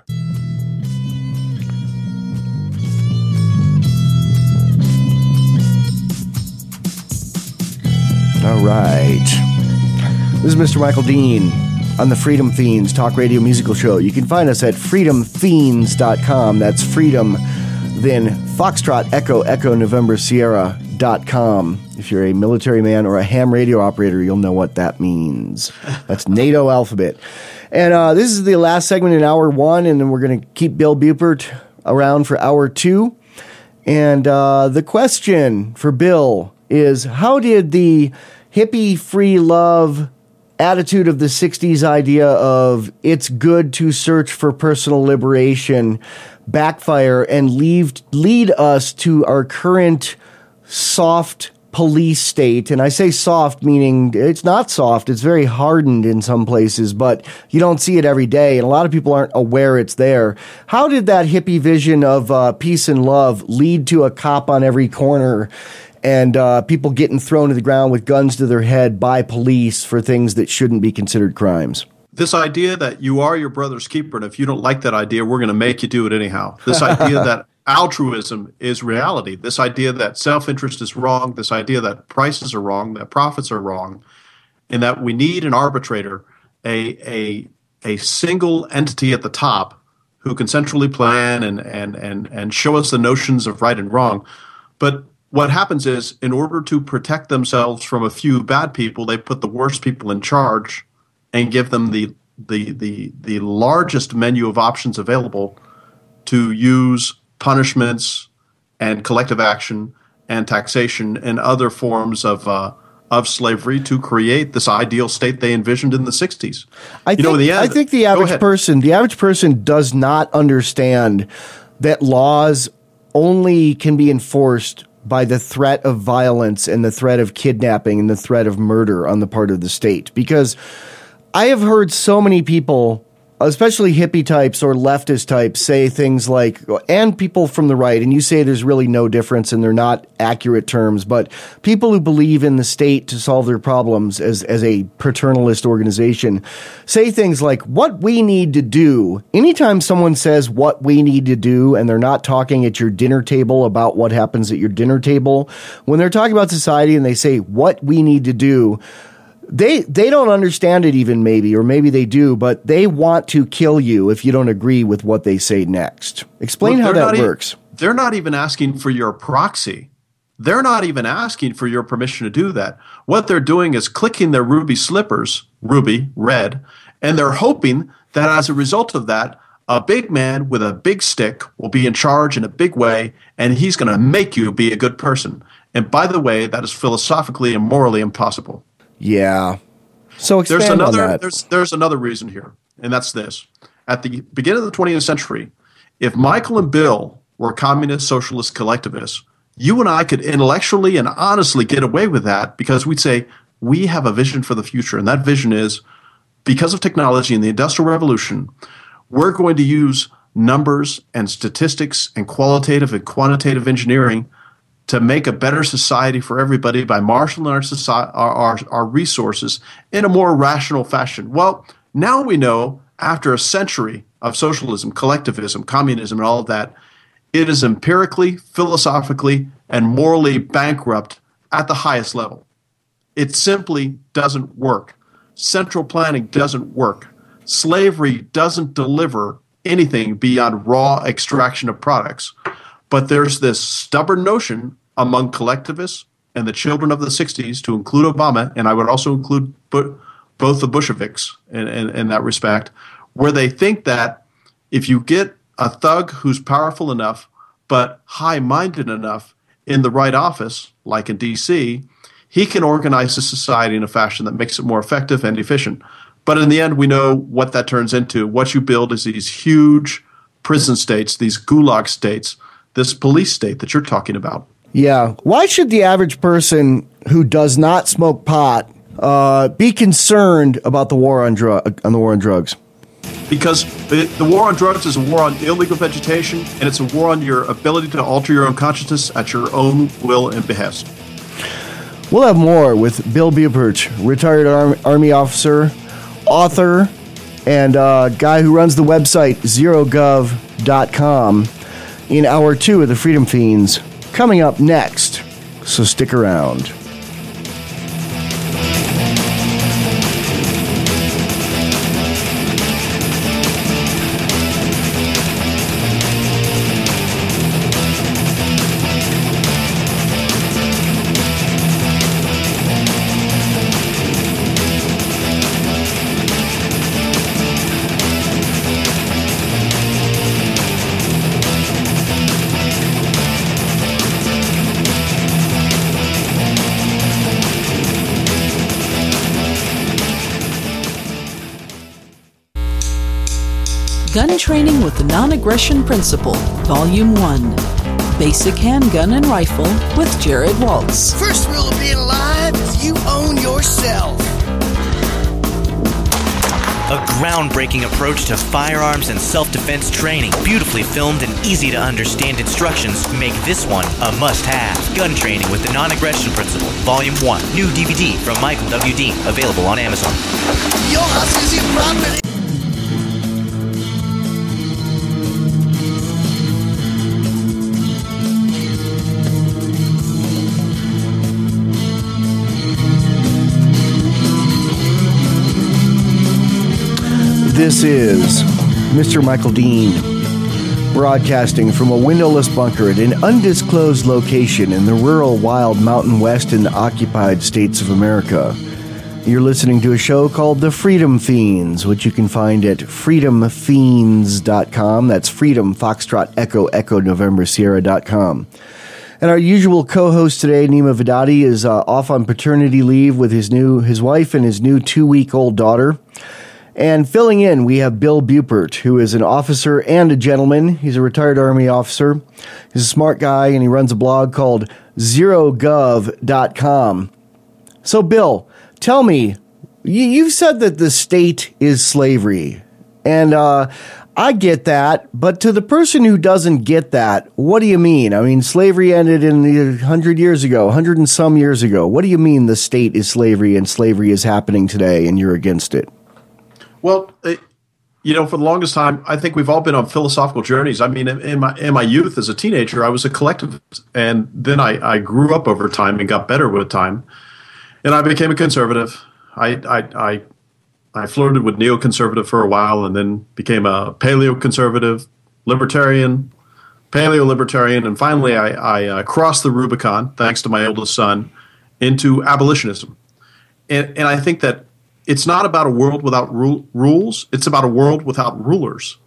All right. This is Mr. Michael Dean on the Freedom Fiends Talk Radio Musical Show. You can find us at freedomfiends.com. That's freedom, then Foxtrot Echo November Sierra.com. If you're a military man or a ham radio operator, you'll know what that means. That's NATO alphabet. And this is the last segment in hour 1, and then we're going to keep Bill Bupert around for hour 2. And the question for Bill is, how did the hippie free love attitude of the 60s idea of it's good to search for personal liberation backfire and lead us to our current soft police state? And I say soft meaning it's not soft, it's very hardened in some places, but you don't see it every day, and a lot of people aren't aware it's there. How did that hippie vision of peace and love lead to a cop on every corner and people getting thrown to the ground with guns to their head by police for things that shouldn't be considered crimes? This idea that you are your brother's keeper, and if you don't like that idea, we're going to make you do it anyhow. This idea that altruism is reality. This idea that self-interest is wrong. This idea that prices are wrong, that profits are wrong, and that we need an arbitrator, a single entity at the top who can centrally plan and show us the notions of right and wrong. But what happens is, in order to protect themselves from a few bad people, they put the worst people in charge and give them the largest menu of options available to use punishments and collective action and taxation and other forms of slavery to create this ideal state they envisioned in the 60s. I think the average person does not understand that laws only can be enforced by the threat of violence and the threat of kidnapping and the threat of murder on the part of the state. Because I have heard so many people, especially hippie types or leftist types, say things like, and people from the right, and you say there's really no difference and they're not accurate terms, but people who believe in the state to solve their problems as a paternalist organization say things like, what we need to do. Anytime someone says what we need to do and they're not talking at your dinner table about what happens at your dinner table, when they're talking about society and they say what we need to do, They don't understand it even, maybe, or maybe they do, but they want to kill you if you don't agree with what they say next. Explain how that works. They're not even asking for your proxy. They're not even asking for your permission to do that. What they're doing is clicking their ruby slippers, ruby, red, and they're hoping that as a result of that, a big man with a big stick will be in charge in a big way, and he's going to make you be a good person. And by the way, that is philosophically and morally impossible. Yeah. So expand on that. There's another reason here, and that's this. At the beginning of the 20th century, if Michael and Bill were communist, socialist, collectivists, you and I could intellectually and honestly get away with that because we'd say, we have a vision for the future. And that vision is, because of technology and the Industrial Revolution, we're going to use numbers and statistics and qualitative and quantitative engineering to make a better society for everybody by marshaling our resources in a more rational fashion. Well, now we know, after a century of socialism, collectivism, communism, and all of that, it is empirically, philosophically, and morally bankrupt at the highest level. It simply doesn't work. Central planning doesn't work. Slavery doesn't deliver anything beyond raw extraction of products. But there's this stubborn notion among collectivists and the children of the 60s, to include Obama, and I would also include both the Bolsheviks in that respect, where they think that if you get a thug who's powerful enough but high-minded enough in the right office, like in D.C., he can organize a society in a fashion that makes it more effective and efficient. But in the end, we know what that turns into. What you build is these huge prison states, these gulag states, this police state that you're talking about. Yeah. Why should the average person who does not smoke pot be concerned about the war on drugs? Because the war on drugs is a war on illegal vegetation, and it's a war on your ability to alter your own consciousness at your own will and behest. We'll have more with Bill Buppert, retired Army officer, author, and guy who runs the website zerogov.com in Hour 2 of the Freedom Fiends, coming up next. So stick around. Gun Training with the Non-Aggression Principle, Volume 1. Basic Handgun and Rifle with Jared Waltz. First rule of being alive is you own yourself. A groundbreaking approach to firearms and self-defense training. Beautifully filmed and easy-to-understand instructions make this one a must-have. Gun Training with the Non-Aggression Principle, Volume 1. New DVD from Michael W. Dean, available on Amazon. Your house is your property. This is Mr. Michael Dean, broadcasting from a windowless bunker at an undisclosed location in the rural, wild Mountain West and occupied states of America. You're listening to a show called The Freedom Fiends, which you can find at freedomfiends.com. That's Freedom, Foxtrot, Echo, November, Sierra.com. And our usual co-host today, Nima Vedati, is off on paternity leave with his wife and his new 2-week-old daughter. And filling in, we have Bill Buppert, who is an officer and a gentleman. He's a retired Army officer. He's a smart guy, and he runs a blog called zerogov.com. So, Bill, tell me, you've said that the state is slavery. And I get that, but to the person who doesn't get that, what do you mean? I mean, slavery ended in 100 years ago, 100 and some years ago. What do you mean the state is slavery and slavery is happening today and you're against it? Well, for the longest time, I think we've all been on philosophical journeys. I mean, in my youth as a teenager, I was a collectivist, and then I grew up over time and got better with time, and I became a conservative. I flirted with neoconservative for a while, and then became a paleoconservative, libertarian, paleo-libertarian, and finally I crossed the Rubicon, thanks to my oldest son, into abolitionism. And I think that it's not about a world without rules. It's about a world without rulers.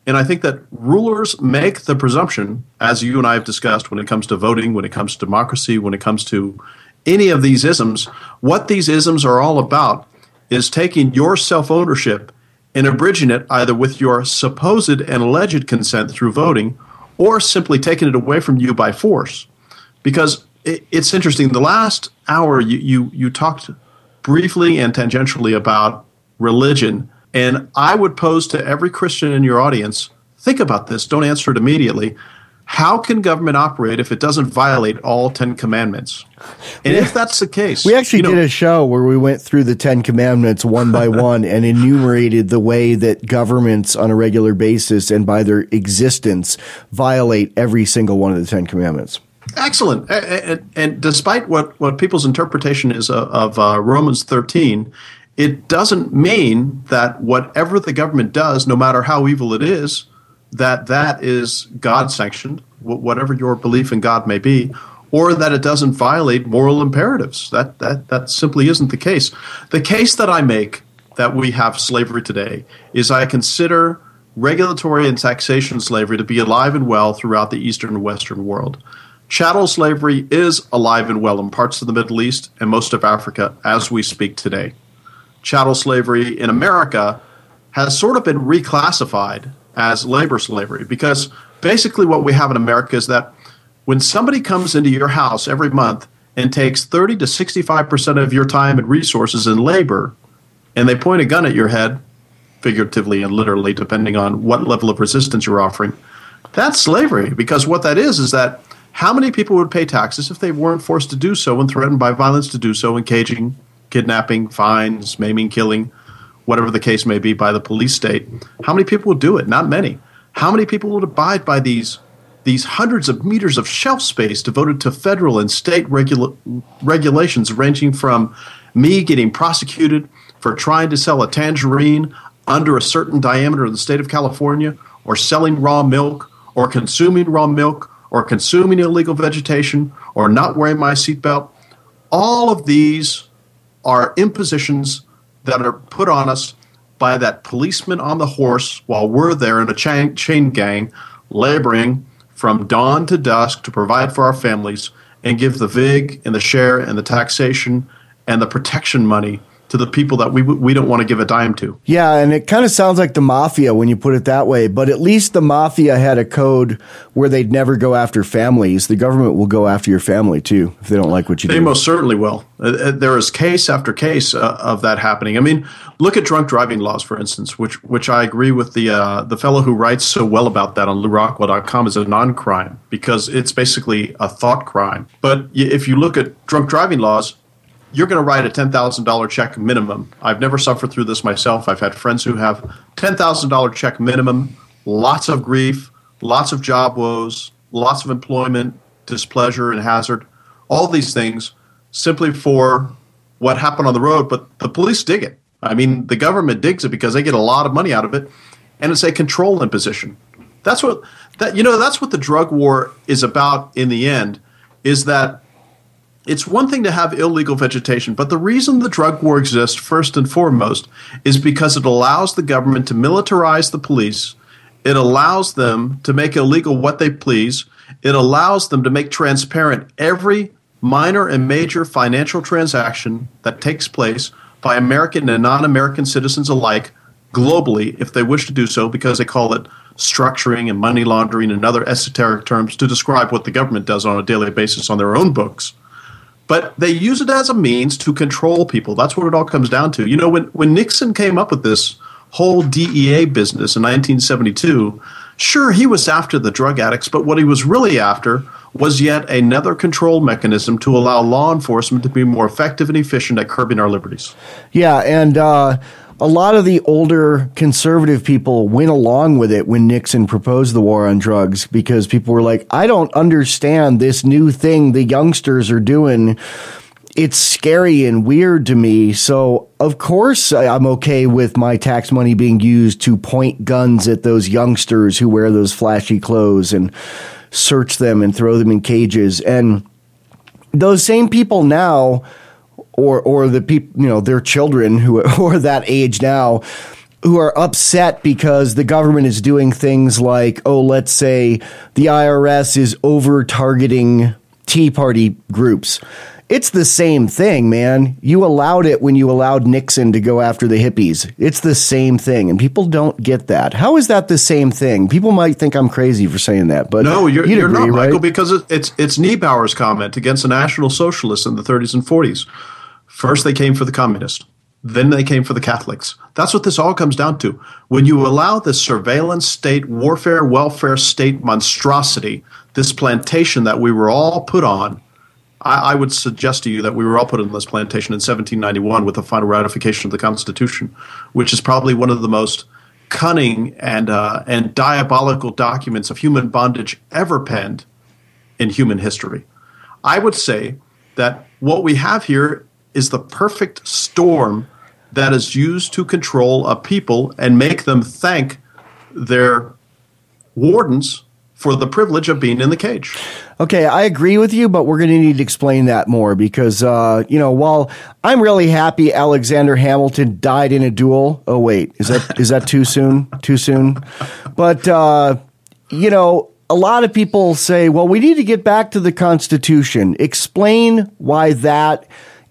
And I think that rulers make the presumption, as you and I have discussed, when it comes to voting, when it comes to democracy, when it comes to any of these isms, what these isms are all about is taking your self-ownership and abridging it either with your supposed and alleged consent through voting or simply taking it away from you by force. Because it's interesting, the last hour you talked briefly and tangentially about religion. And I would pose to every Christian in your audience, think about this, don't answer it immediately. How can government operate if it doesn't violate all 10 commandments? And if that's the case... We actually did a show where we went through the 10 commandments one by one and enumerated the way that governments on a regular basis and by their existence violate every single one of the 10 commandments. Excellent. And despite what people's interpretation is of Romans 13... it doesn't mean that whatever the government does, no matter how evil it is, that is God-sanctioned, whatever your belief in God may be, or that it doesn't violate moral imperatives. That simply isn't the case. The case that I make that we have slavery today is I consider regulatory and taxation slavery to be alive and well throughout the Eastern and Western world. Chattel slavery is alive and well in parts of the Middle East and most of Africa as we speak today. Chattel slavery in America has sort of been reclassified as labor slavery because basically what we have in America is that when somebody comes into your house every month and takes 30 to 65% of your time and resources in labor and they point a gun at your head, figuratively and literally, depending on what level of resistance you're offering, that's slavery because what that is that how many people would pay taxes if they weren't forced to do so and threatened by violence to do so, engaging kidnapping, fines, maiming, killing, whatever the case may be by the police state? How many people would do it? Not many. How many people would abide by these hundreds of meters of shelf space devoted to federal and state regulations ranging from me getting prosecuted for trying to sell a tangerine under a certain diameter in the state of California, or selling raw milk, or consuming raw milk, or consuming illegal vegetation, or not wearing my seatbelt? All of these are impositions that are put on us by that policeman on the horse while we're there in a chain gang laboring from dawn to dusk to provide for our families and give the VIG and the share and the taxation and the protection money to the people that we don't want to give a dime to. Yeah, and it kind of sounds like the mafia when you put it that way, but at least the mafia had a code where they'd never go after families. The government will go after your family, too, if they don't like what you do. They most certainly will. There is case after case of that happening. I mean, look at drunk driving laws, for instance, which I agree with the fellow who writes so well about that on LouRockwell.com as a non-crime, because it's basically a thought crime. But if you look at drunk driving laws, you're going to write a $10,000 check minimum. I've never suffered through this myself. I've had friends who have $10,000 check minimum, lots of grief, lots of job woes, lots of employment, displeasure and hazard, all these things simply for what happened on the road. But the police dig it. I mean, the government digs it because they get a lot of money out of it, and it's a control imposition. That's what the drug war is about in the end, is that it's one thing to have illegal vegetation, but the reason the drug war exists, first and foremost, is because it allows the government to militarize the police. It allows them to make illegal what they please. It allows them to make transparent every minor and major financial transaction that takes place by American and non-American citizens alike globally, if they wish to do so, because they call it structuring and money laundering and other esoteric terms to describe what the government does on a daily basis on their own books. But they use it as a means to control people. That's what it all comes down to. You know, when Nixon came up with this whole DEA business in 1972, sure, he was after the drug addicts, but what he was really after was yet another control mechanism to allow law enforcement to be more effective and efficient at curbing our liberties. Yeah, and a lot of the older conservative people went along with it when Nixon proposed the war on drugs, because people were like, I don't understand this new thing the youngsters are doing. It's scary and weird to me. So, of course, I'm okay with my tax money being used to point guns at those youngsters who wear those flashy clothes and search them and throw them in cages. And those same people now, or the people, you know, their children who are that age now, who are upset because the government is doing things like, let's say the IRS is over targeting Tea Party groups. It's the same thing, man. You allowed it when you allowed Nixon to go after the hippies. It's the same thing, and people don't get that. How is that the same thing? People might think I'm crazy for saying that, but no, you're agree, not, right? Michael, because it's Niebauer's comment against the National Socialists in the 30s and 40s. First, they came for the communists. Then they came for the Catholics. That's what this all comes down to. When you allow this surveillance state, warfare, welfare state monstrosity, this plantation that we were all put on, I would suggest to you that we were all put on this plantation in 1791 with the final ratification of the Constitution, which is probably one of the most cunning and diabolical documents of human bondage ever penned in human history. I would say that what we have here is the perfect storm that is used to control a people and make them thank their wardens for the privilege of being in the cage. Okay, I agree with you, but we're going to need to explain that more because, while I'm really happy Alexander Hamilton died in a duel. Oh, wait, is that too soon? Too soon? But, a lot of people say, well, we need to get back to the Constitution. Explain why that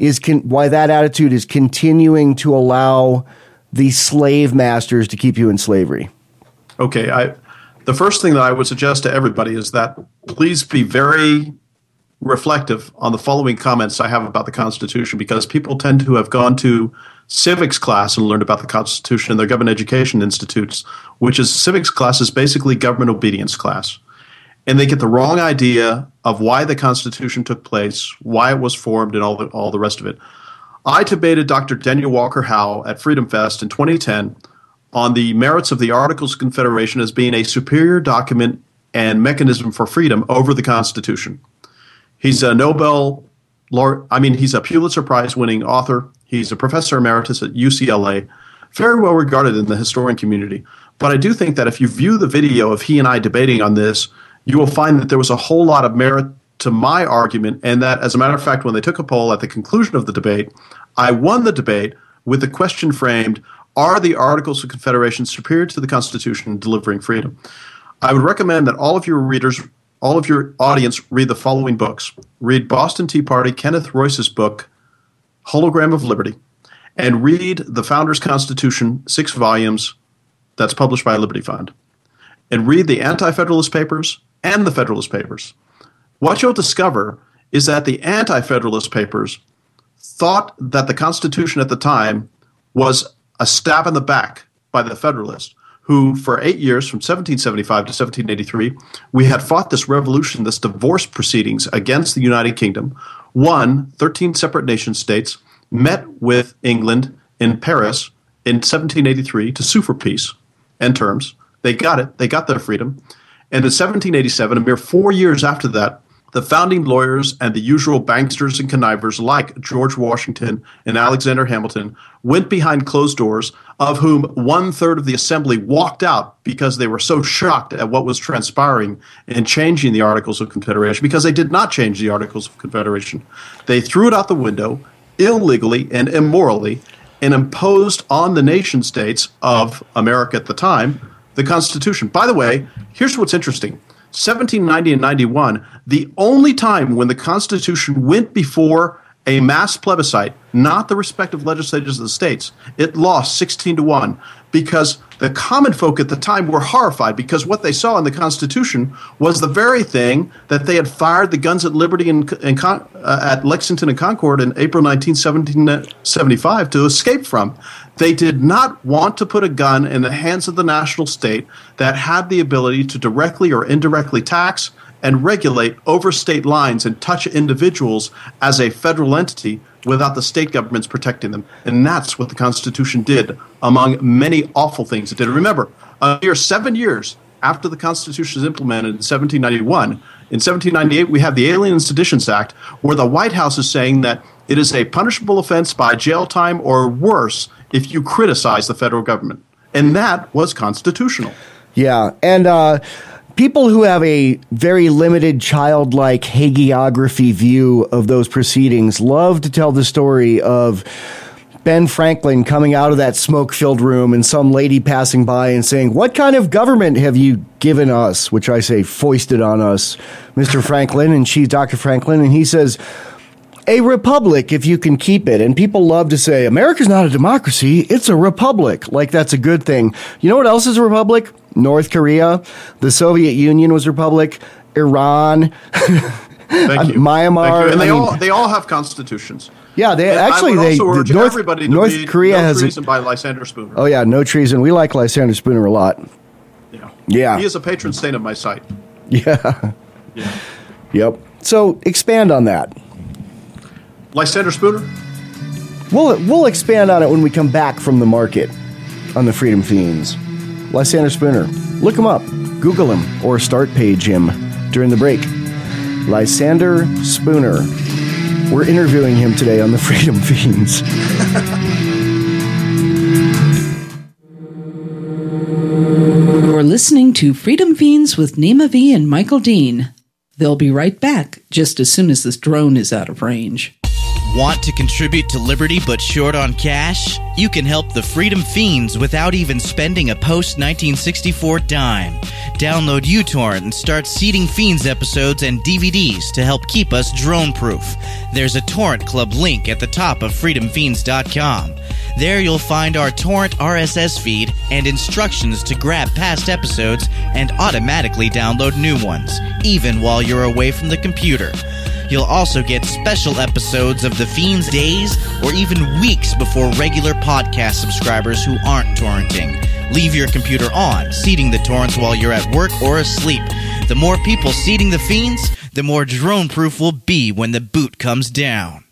attitude is continuing to allow the slave masters to keep you in slavery. Okay, the first thing that I would suggest to everybody is that please be very reflective on the following comments I have about the Constitution, because people tend to have gone to civics class and learned about the Constitution in their government education institutes, which is civics class is basically government obedience class. And they get the wrong idea of why the Constitution took place, why it was formed, and all the rest of it. I debated Dr. Daniel Walker Howe at Freedom Fest in 2010 on the merits of the Articles of Confederation as being a superior document and mechanism for freedom over the Constitution. He's a he's a Pulitzer Prize-winning author. He's a professor emeritus at UCLA, very well regarded in the historian community. But I do think that if you view the video of he and I debating on this, you will find that there was a whole lot of merit to my argument, and that, as a matter of fact, when they took a poll at the conclusion of the debate, I won the debate with the question framed, are the Articles of Confederation superior to the Constitution in delivering freedom? I would recommend that all of your audience read the following books. Read Boston Tea Party, Kenneth Royce's book, Hologram of Liberty, and read the Founders' Constitution, 6 volumes, that's published by Liberty Fund. And read the Anti-Federalist Papers and the Federalist Papers. What you'll discover is that the Anti-Federalist Papers thought that the Constitution at the time was a stab in the back by the Federalists, who for 8 years, from 1775 to 1783, we had fought this revolution, this divorce proceedings against the United Kingdom, won 13 separate nation states, met with England in Paris in 1783 to sue for peace and terms. They got it. They got their freedom. And in 1787, a mere 4 years after that, the founding lawyers and the usual banksters and connivers like George Washington and Alexander Hamilton went behind closed doors, of whom 1/3 of the assembly walked out because they were so shocked at what was transpiring in changing the Articles of Confederation, because they did not change the Articles of Confederation. They threw it out the window illegally and immorally and imposed on the nation states of America at the time the Constitution. By the way, here's what's interesting. 1790 and 91, the only time when the Constitution went before a mass plebiscite, not the respective legislatures of the states, it lost 16-1 because the common folk at the time were horrified, because what they saw in the Constitution was the very thing that they had fired the guns at Liberty at Lexington and Concord in April 1775 to escape from. They did not want to put a gun in the hands of the national state that had the ability to directly or indirectly tax and regulate over state lines and touch individuals as a federal entity without the state governments protecting them. And that's what the Constitution did, among many awful things it did. Remember, a mere 7 years after the Constitution was implemented in 1791, in 1798 we have the Alien and Seditions Act, where the White House is saying that it is a punishable offense by jail time or worse if you criticize the federal government. And that was constitutional. Yeah, and people who have a very limited childlike hagiography view of those proceedings love to tell the story of Ben Franklin coming out of that smoke-filled room and some lady passing by and saying, "What kind of government have you given us?" Which I say, foisted on us, Mr. Franklin, and she's Dr. Franklin, and he says, "A republic if you can keep it." And people love to say, America's not a democracy, it's a republic. Like that's a good thing. You know what else is a republic? North Korea. The Soviet Union was a republic. Iran. Thank you. Myanmar. Thank you. And they all have constitutions. Yeah, they And actually I would also urge North, everybody to North read Korea No has Treason by Lysander Spooner. Oh yeah, No Treason. We like Lysander Spooner a lot. Yeah. He is a patron saint of my site. Yeah. Yeah. Yep. So expand on that. Lysander Spooner? We'll expand on it when we come back from the market on the Freedom Fiends. Lysander Spooner. Look him up. Google him or start page him during the break. Lysander Spooner. We're interviewing him today on the Freedom Fiends. You're listening to Freedom Fiends with Nima V and Michael Dean. They'll be right back just as soon as this drone is out of range. Want to contribute to Liberty but short on cash? You can help the Freedom Fiends without even spending a post-1964 dime. Download uTorrent and start seeding Fiends episodes and DVDs to help keep us drone-proof. There's a Torrent Club link at the top of freedomfiends.com. There you'll find our Torrent RSS feed and instructions to grab past episodes and automatically download new ones, even while you're away from the computer. You'll also get special episodes of The Fiends days or even weeks before regular podcast subscribers who aren't torrenting. Leave your computer on, seeding the torrents while you're at work or asleep. The more people seeding The Fiends, the more drone-proof we'll be when the boot comes down.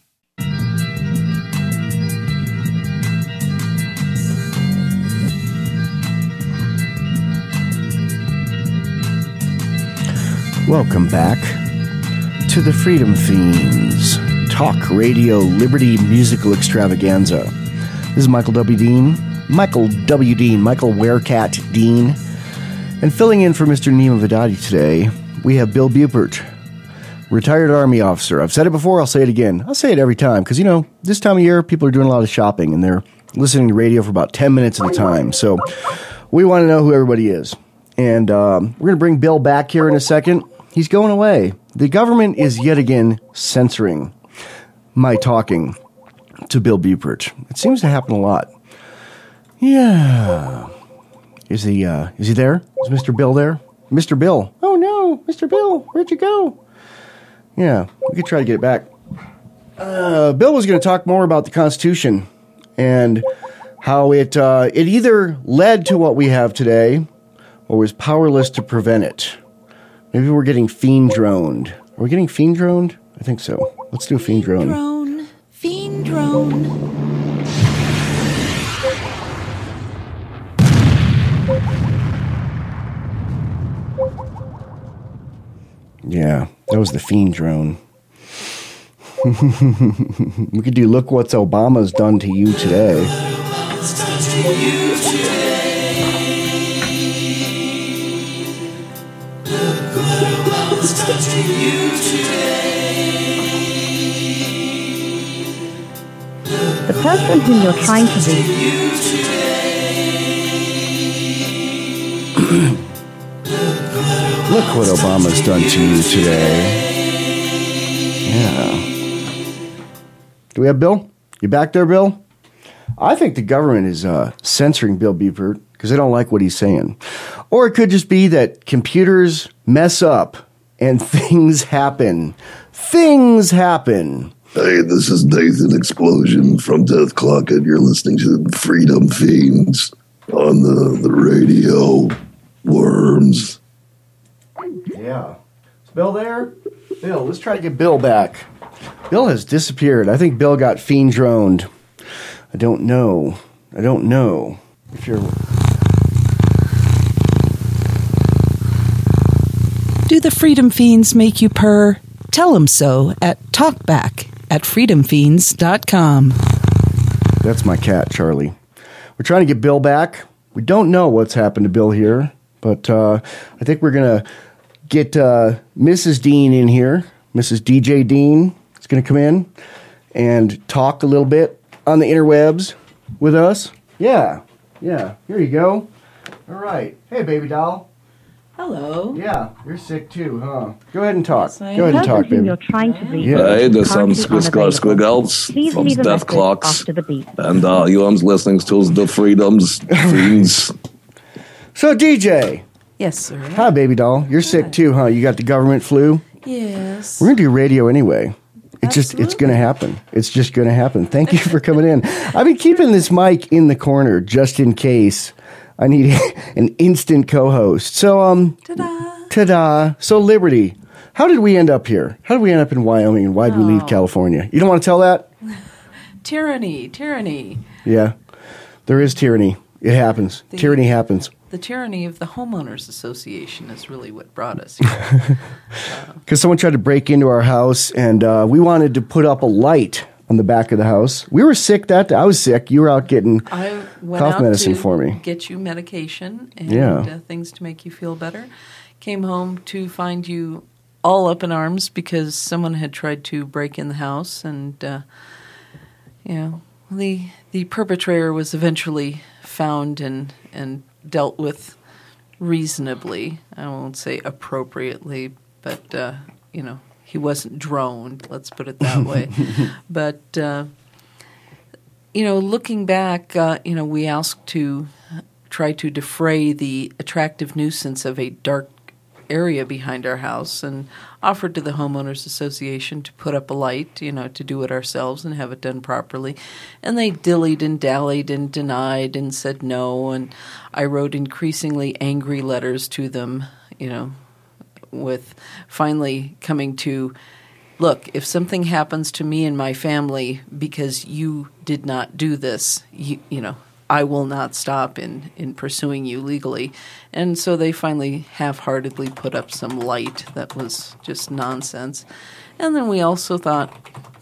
Welcome back to the Freedom Fiends Talk Radio Liberty Musical Extravaganza. This is Michael W. Dean, Michael Werecat Dean, and filling in for Mr. Nima Vedati today, we have Bill Bupert, retired Army officer. I've said it before, I'll say it again. I'll say it every time, because, this time of year, people are doing a lot of shopping, and they're listening to radio for about 10 minutes at a time, so we want to know who everybody is. And we're going to bring Bill back here in a second. He's going away. The government is yet again censoring my talking to Bill Bupert. It seems to happen a lot. Yeah. Is he there? Is Mr. Bill there? Mr. Bill. Oh no, Mr. Bill, where'd you go? Yeah, we could try to get it back. Bill was going to talk more about the Constitution and how it either led to what we have today or was powerless to prevent it. Maybe we're getting fiend droned. Are we getting fiend droned? I think so. Let's do a fiend drone. Fiend drone. Yeah, that was the fiend drone. We could do Look What Obama's Done to You Today. The person whom you're trying to reach. Look what Obama's done to you today. Yeah. Do we have Bill? You back there, Bill? I think the government is censoring Bill Bupert because they don't like what he's saying. Or it could just be that computers mess up and things happen. Things happen. Hey, this is Nathan Explosion from Death Clock, and you're listening to Freedom Fiends on the radio. Worms. Yeah. Is Bill there? Bill, let's try to get Bill back. Bill has disappeared. I think Bill got fiend droned. I don't know if you're... Do the Freedom Fiends make you purr? Tell them so at talkback@freedomfiends.com. That's my cat, Charlie. We're trying to get Bill back. We don't know what's happened to Bill here, but I think we're going to get Mrs. Dean in here. Mrs. DJ Dean is going to come in and talk a little bit. on the interwebs with us? Yeah. Here you go. All right. Hey, baby doll. Hello. Yeah, you're sick too, huh? Go ahead and talk. Yes, I am. Go ahead and talk, baby. You're trying to reach Yeah. Hey, there's some currently squiggles Please from leave a Death message Clocks. after the beep. And you are listening to the Freedoms Fiends. So, DJ. Yes, sir. Hi, baby doll. You're sick too, huh? You got the government flu? Yes. We're going to do radio anyway. It's Absolutely. going to happen. It's just going to happen. Thank you for coming in. I've been keeping this mic in the corner just in case I need an instant co-host. So, ta-da. So, Liberty, how did we end up here? How did we end up in Wyoming, and why did we leave California? You don't want to tell that? Tyranny. Yeah. There is tyranny. It happens. Tyranny happens. The tyranny of the homeowners association is really what brought us here. Because someone tried to break into our house, and we wanted to put up a light on the back of the house. We were sick that day. I was sick. You were out getting I went cough out medicine to for me. get you medication and Yeah. Things to make you feel better. Came home to find you all up in arms because someone had tried to break in the house, and the perpetrator was eventually found and dealt with reasonably. I won't say appropriately, but he wasn't droned. Let's put it that way. But looking back, we asked to try to defray the attractive nuisance of a dark area behind our house and offered to the homeowners association to put up a light, to do it ourselves and have it done properly. And they dillied and dallied and denied and said no. And I wrote increasingly angry letters to them, with finally coming to, look, if something happens to me and my family because you did not do this, I will not stop in pursuing you legally. And so they finally half-heartedly put up some light that was just nonsense. And then we also thought,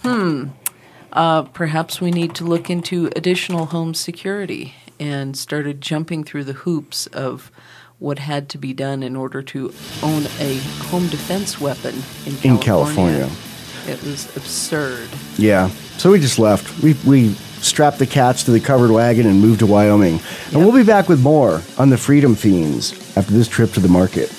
perhaps we need to look into additional home security, and started jumping through the hoops of what had to be done in order to own a home defense weapon in California. It was absurd. Yeah. So we just left. We strapped the cats to the covered wagon and moved to Wyoming. And we'll be back with more on the Freedom Fiends after this trip to the market.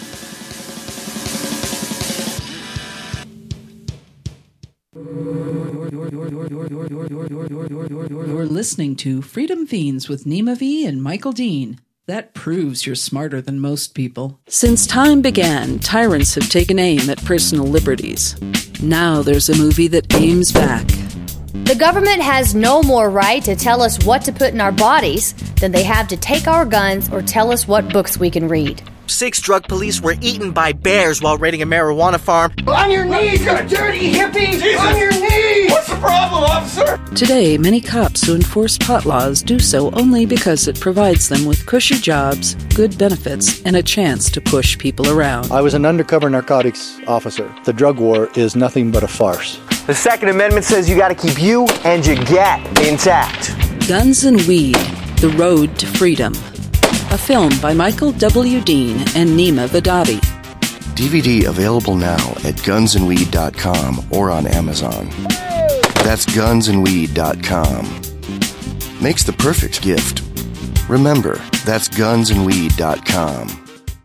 You're listening to Freedom Fiends with Nima V and Michael Dean. That proves you're smarter than most people. Since time began, tyrants have taken aim at personal liberties. Now there's a movie that aims back. The government has no more right to tell us what to put in our bodies than they have to take our guns or tell us what books we can read. 6 drug police were eaten by bears while raiding a marijuana farm. On your knees, you dirty hippie! Jesus. On your knees! What's the problem, officer? Today, many cops who enforce pot laws do so only because it provides them with cushy jobs, good benefits, and a chance to push people around. I was an undercover narcotics officer. The drug war is nothing but a farce. The Second Amendment says you gotta keep you and your gat intact. Guns and Weed, The Road to Freedom. A film by Michael W. Dean and Nima Vadadi. DVD available now at gunsandweed.com or on Amazon. That's gunsandweed.com. Makes the perfect gift. Remember, that's gunsandweed.com.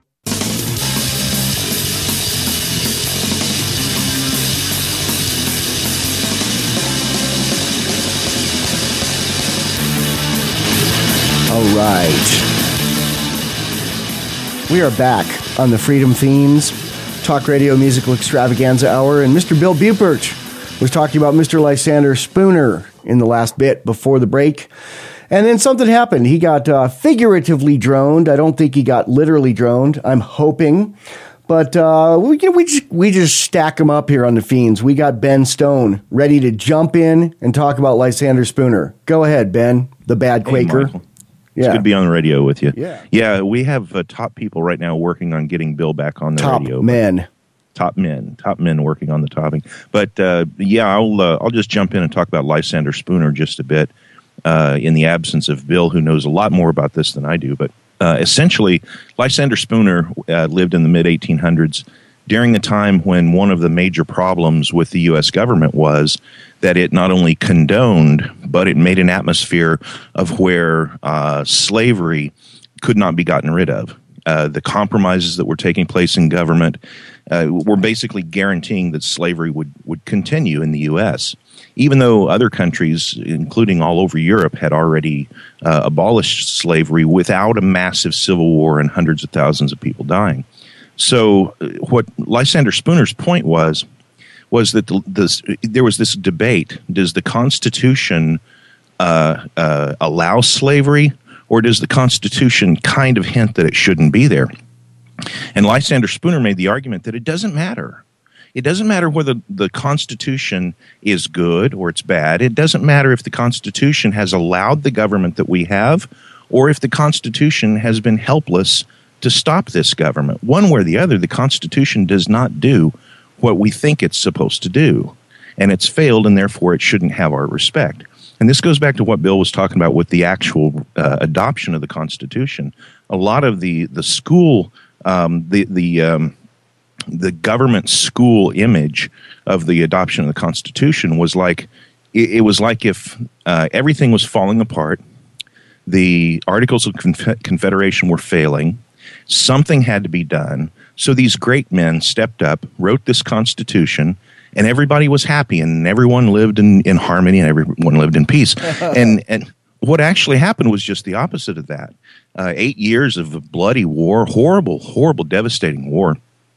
All right. We are back on the Freedom Fiends Talk Radio Musical Extravaganza Hour, and Mr. Bill Bupert was talking about Mr. Lysander Spooner in the last bit before the break. And then something happened. He got figuratively droned. I don't think he got literally droned. I'm hoping. But we just stack them up here on the Fiends. We got Ben Stone ready to jump in and talk about Lysander Spooner. Go ahead, Ben, the bad Quaker. Hey, it's good to be on the radio with you. Yeah, we have top people right now working on getting Bill back on the radio. Top men working on the topping. But I'll just jump in and talk about Lysander Spooner just a bit in the absence of Bill, who knows a lot more about this than I do. But essentially, Lysander Spooner lived in the mid-1800s during a time when one of the major problems with the U.S. government was that it not only condoned, but it made an atmosphere of where slavery could not be gotten rid of. The compromises that were taking place in government were basically guaranteeing that slavery would continue in the U.S., even though other countries, including all over Europe, had already abolished slavery without a massive civil war and hundreds of thousands of people dying. So what Lysander Spooner's point was that there was this debate: does the Constitution allow slavery, or does the Constitution kind of hint that it shouldn't be there? And Lysander Spooner made the argument that it doesn't matter. It doesn't matter whether the Constitution is good or it's bad. It doesn't matter if the Constitution has allowed the government that we have, or if the Constitution has been helpless to stop this government. One way or the other, the Constitution does not do what we think it's supposed to do. And it's failed, and therefore it shouldn't have our respect. And this goes back to what Bill was talking about with the actual adoption of the Constitution. A lot of the school, the government school image of the adoption of the Constitution was like, it was like if everything was falling apart, the Articles of Confederation were failing, something had to be done. So these great men stepped up, wrote this Constitution, and everybody was happy, and everyone lived in harmony, and everyone lived in peace. And what actually happened was just the opposite of that. 8 years of a bloody war, horrible, horrible, devastating war.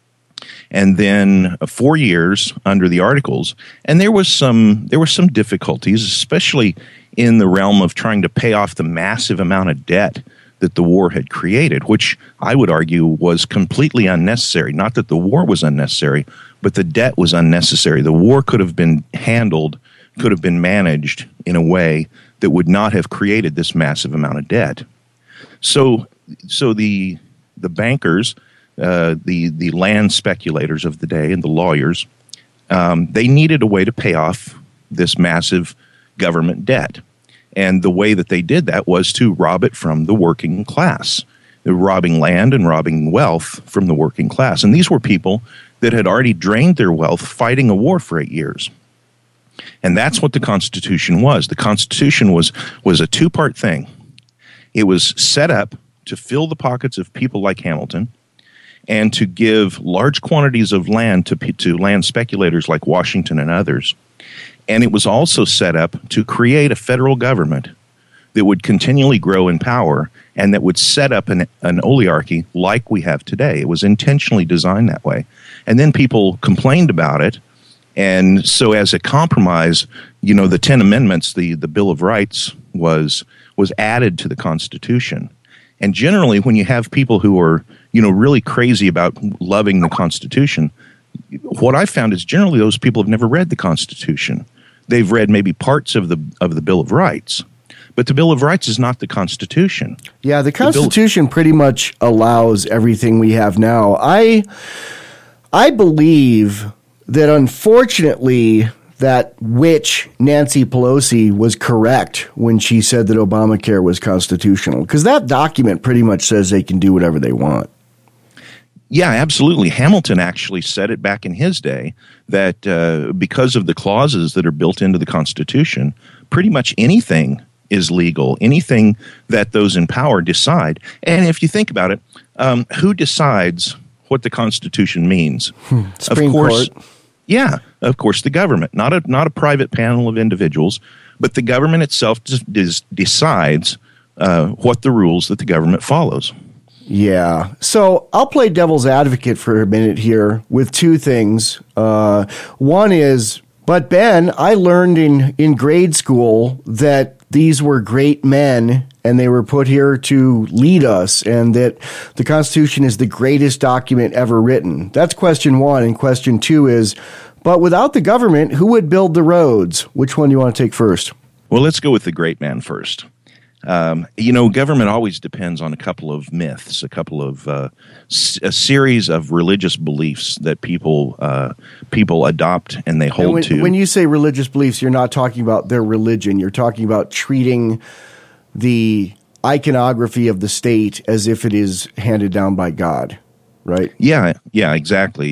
And then 4 years under the Articles, and there was some difficulties, especially in the realm of trying to pay off the massive amount of debt that the war had created, which I would argue was completely unnecessary. Not that the war was unnecessary, but the debt was unnecessary. The war could have been handled, could have been managed in a way that would not have created this massive amount of debt. So the bankers, the land speculators of the day, and the lawyers, they needed a way to pay off this massive government debt. And the way that they did that was to rob it from the working class. They were robbing land and robbing wealth from the working class. And these were people that had already drained their wealth fighting a war for 8 years. And that's what the Constitution was. The Constitution was a two-part thing. It was set up to fill the pockets of people like Hamilton and to give large quantities of land to land speculators like Washington and others. And it was also set up to create a federal government that would continually grow in power and that would set up an oligarchy like we have today. It was intentionally designed that way. And then people complained about it. And so as a compromise, the 10 Amendments, the Bill of Rights was added to the Constitution. And generally, when you have people who are, really crazy about loving the Constitution, what I found is generally those people have never read the Constitution. They've read maybe parts of the Bill of Rights, but the Bill of Rights is not the Constitution. Yeah, the Constitution pretty much allows everything we have now. I believe that unfortunately that witch Nancy Pelosi was correct when she said that Obamacare was constitutional, because that document pretty much says they can do whatever they want. Yeah, absolutely. Hamilton actually said it back in his day that because of the clauses that are built into the Constitution, pretty much anything is legal, anything that those in power decide. And if you think about it, who decides what the Constitution means? Supreme Court. Yeah, of course, the government, not a private panel of individuals, but the government itself decides what the rules that the government follows. Yeah. So I'll play devil's advocate for a minute here with two things. One is, but Ben, I learned in grade school that these were great men and they were put here to lead us, and that the Constitution is the greatest document ever written. That's question one. And question two is, but without the government, who would build the roads? Which one do you want to take first? Well, let's go with the great man first. Government always depends on a couple of myths, a couple of a series of religious beliefs that people adopt and they hold to. When you say religious beliefs, you're not talking about their religion. You're talking about treating the iconography of the state as if it is handed down by God. right? Yeah, exactly.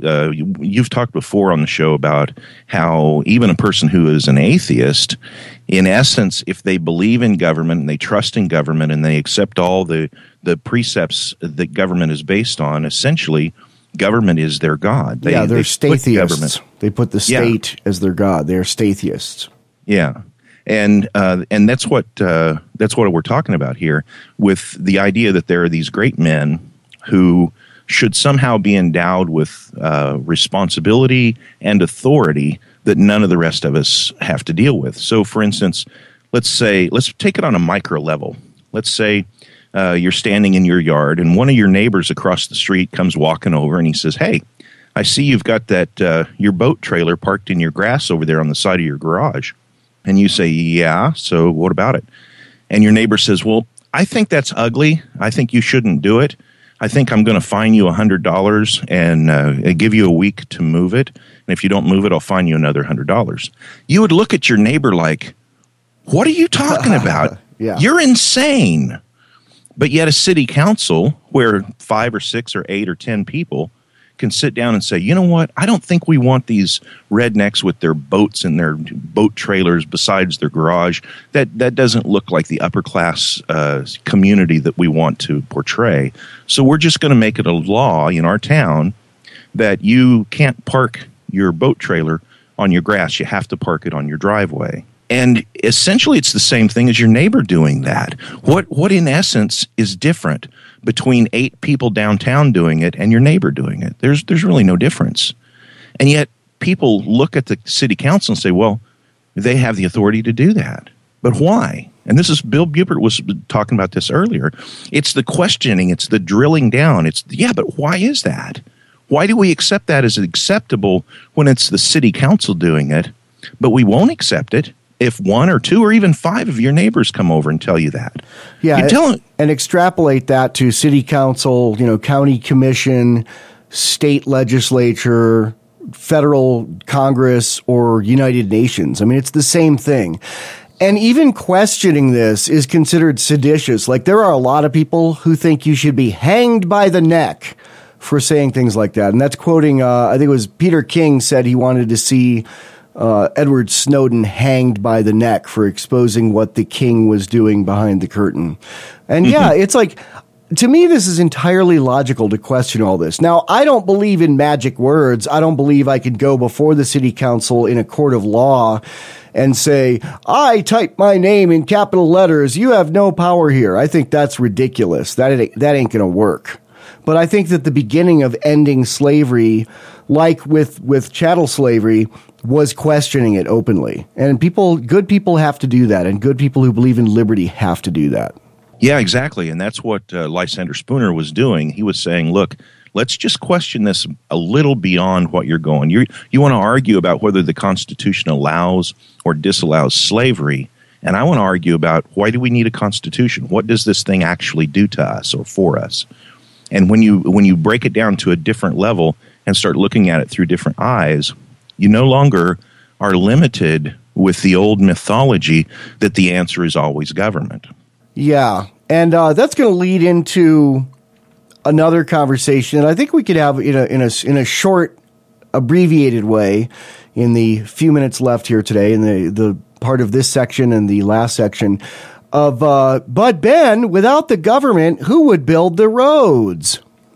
You've talked before on the show about how even a person who is an atheist, in essence, if they believe in government and they trust in government and they accept all the precepts that government is based on, essentially, government is their god. They're stateists. They put the state as their god. They're stateists. Yeah. And that's what we're talking about here, with the idea that there are these great men who should somehow be endowed with responsibility and authority that none of the rest of us have to deal with. So, for instance, let's take it on a micro level. Let's say you're standing in your yard and one of your neighbors across the street comes walking over and he says, "Hey, I see you've got that your boat trailer parked in your grass over there on the side of your garage." And you say, "Yeah, so what about it?" And your neighbor says, "Well, I think that's ugly. I think you shouldn't do it. I think I'm going to fine you $100 and give you a week to move it. And if you don't move it, I'll fine you another $100. You would look at your neighbor like, "What are you talking about? Yeah. You're insane." But yet a city council where 5 or 6 or 8 or 10 people can sit down and say, "You know what? I don't think we want these rednecks with their boats and their boat trailers besides their garage. That doesn't look like the upper class community that we want to portray. So we're just going to make it a law in our town that you can't park your boat trailer on your grass. You have to park it on your driveway." And essentially, it's the same thing as your neighbor doing that. What in essence is different between 8 people downtown doing it and your neighbor doing it? There's really no difference. And yet people look at the city council and say, well, they have the authority to do that. But why? And this is Bill Bubert was talking about this earlier. It's the questioning. It's the drilling down. But why is that? Why do we accept that as acceptable when it's the city council doing it, but we won't accept it if 1 or 2 or even 5 of your neighbors come over and tell you that? Yeah, and extrapolate that to city council, county commission, state legislature, federal Congress, or United Nations. I mean, it's the same thing. And even questioning this is considered seditious. Like, there are a lot of people who think you should be hanged by the neck for saying things like that. And that's quoting, I think it was Peter King said he wanted to see Edward Snowden hanged by the neck for exposing what the king was doing behind the curtain. And it's like, to me, this is entirely logical to question all this. Now, I don't believe in magic words. I don't believe I could go before the city council in a court of law and say, "I type my name in capital letters. You have no power here." I think that's ridiculous. That ain't going to work. But I think that the beginning of ending slavery, like with chattel slavery, was questioning it openly. And good people have to do that, and good people who believe in liberty have to do that. Yeah, exactly. And that's what Lysander Spooner was doing. He was saying, look, let's just question this a little beyond what you're going. You want to argue about whether the Constitution allows or disallows slavery. And I want to argue about, why do we need a Constitution? What does this thing actually do to us or for us? And when you break it down to a different level and start looking at it through different eyes, you no longer are limited with the old mythology that the answer is always government. Yeah, and that's going to lead into another conversation that I think we could have in a short, abbreviated way in the few minutes left here today, in the part of this section and the last section of But Ben, without the government, who would build the roads?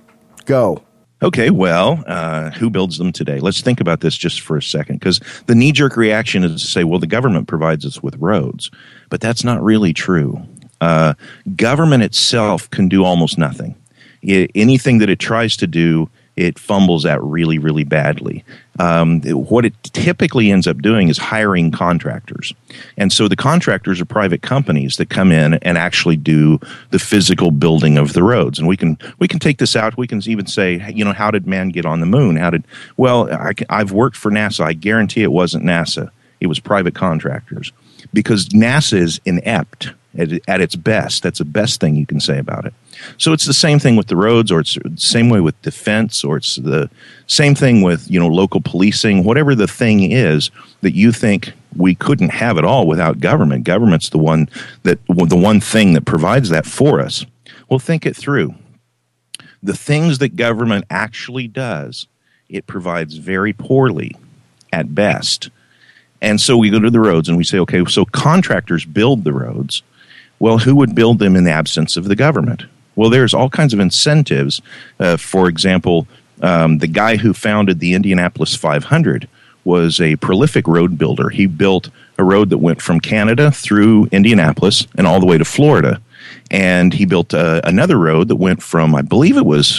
Go. Okay, well, who builds them today? Let's think about this just for a second, because the knee-jerk reaction is to say, well, the government provides us with roads. But that's not really true. Government itself can do almost nothing. Anything that it tries to do, it fumbles at really, really badly. What it typically ends up doing is hiring contractors. And so the contractors are private companies that come in and actually do the physical building of the roads. And we can take this out. We can even say, how did man get on the moon? I've worked for NASA. I guarantee it wasn't NASA. It was private contractors, because NASA is inept at its best. That's the best thing you can say about it. So it's the same thing with the roads, or it's the same way with defense, or it's the same thing with, local policing, whatever the thing is that you think we couldn't have it all without government. Government's the one thing that provides that for us. Well, think it through. The things that government actually does, it provides very poorly at best. And so we go to the roads and we say, okay, so contractors build the roads. Well, who would build them in the absence of the government? Well, there's all kinds of incentives. For example, the guy who founded the Indianapolis 500 was a prolific road builder. He built a road that went from Canada through Indianapolis and all the way to Florida. And he built another road that went from, I believe it was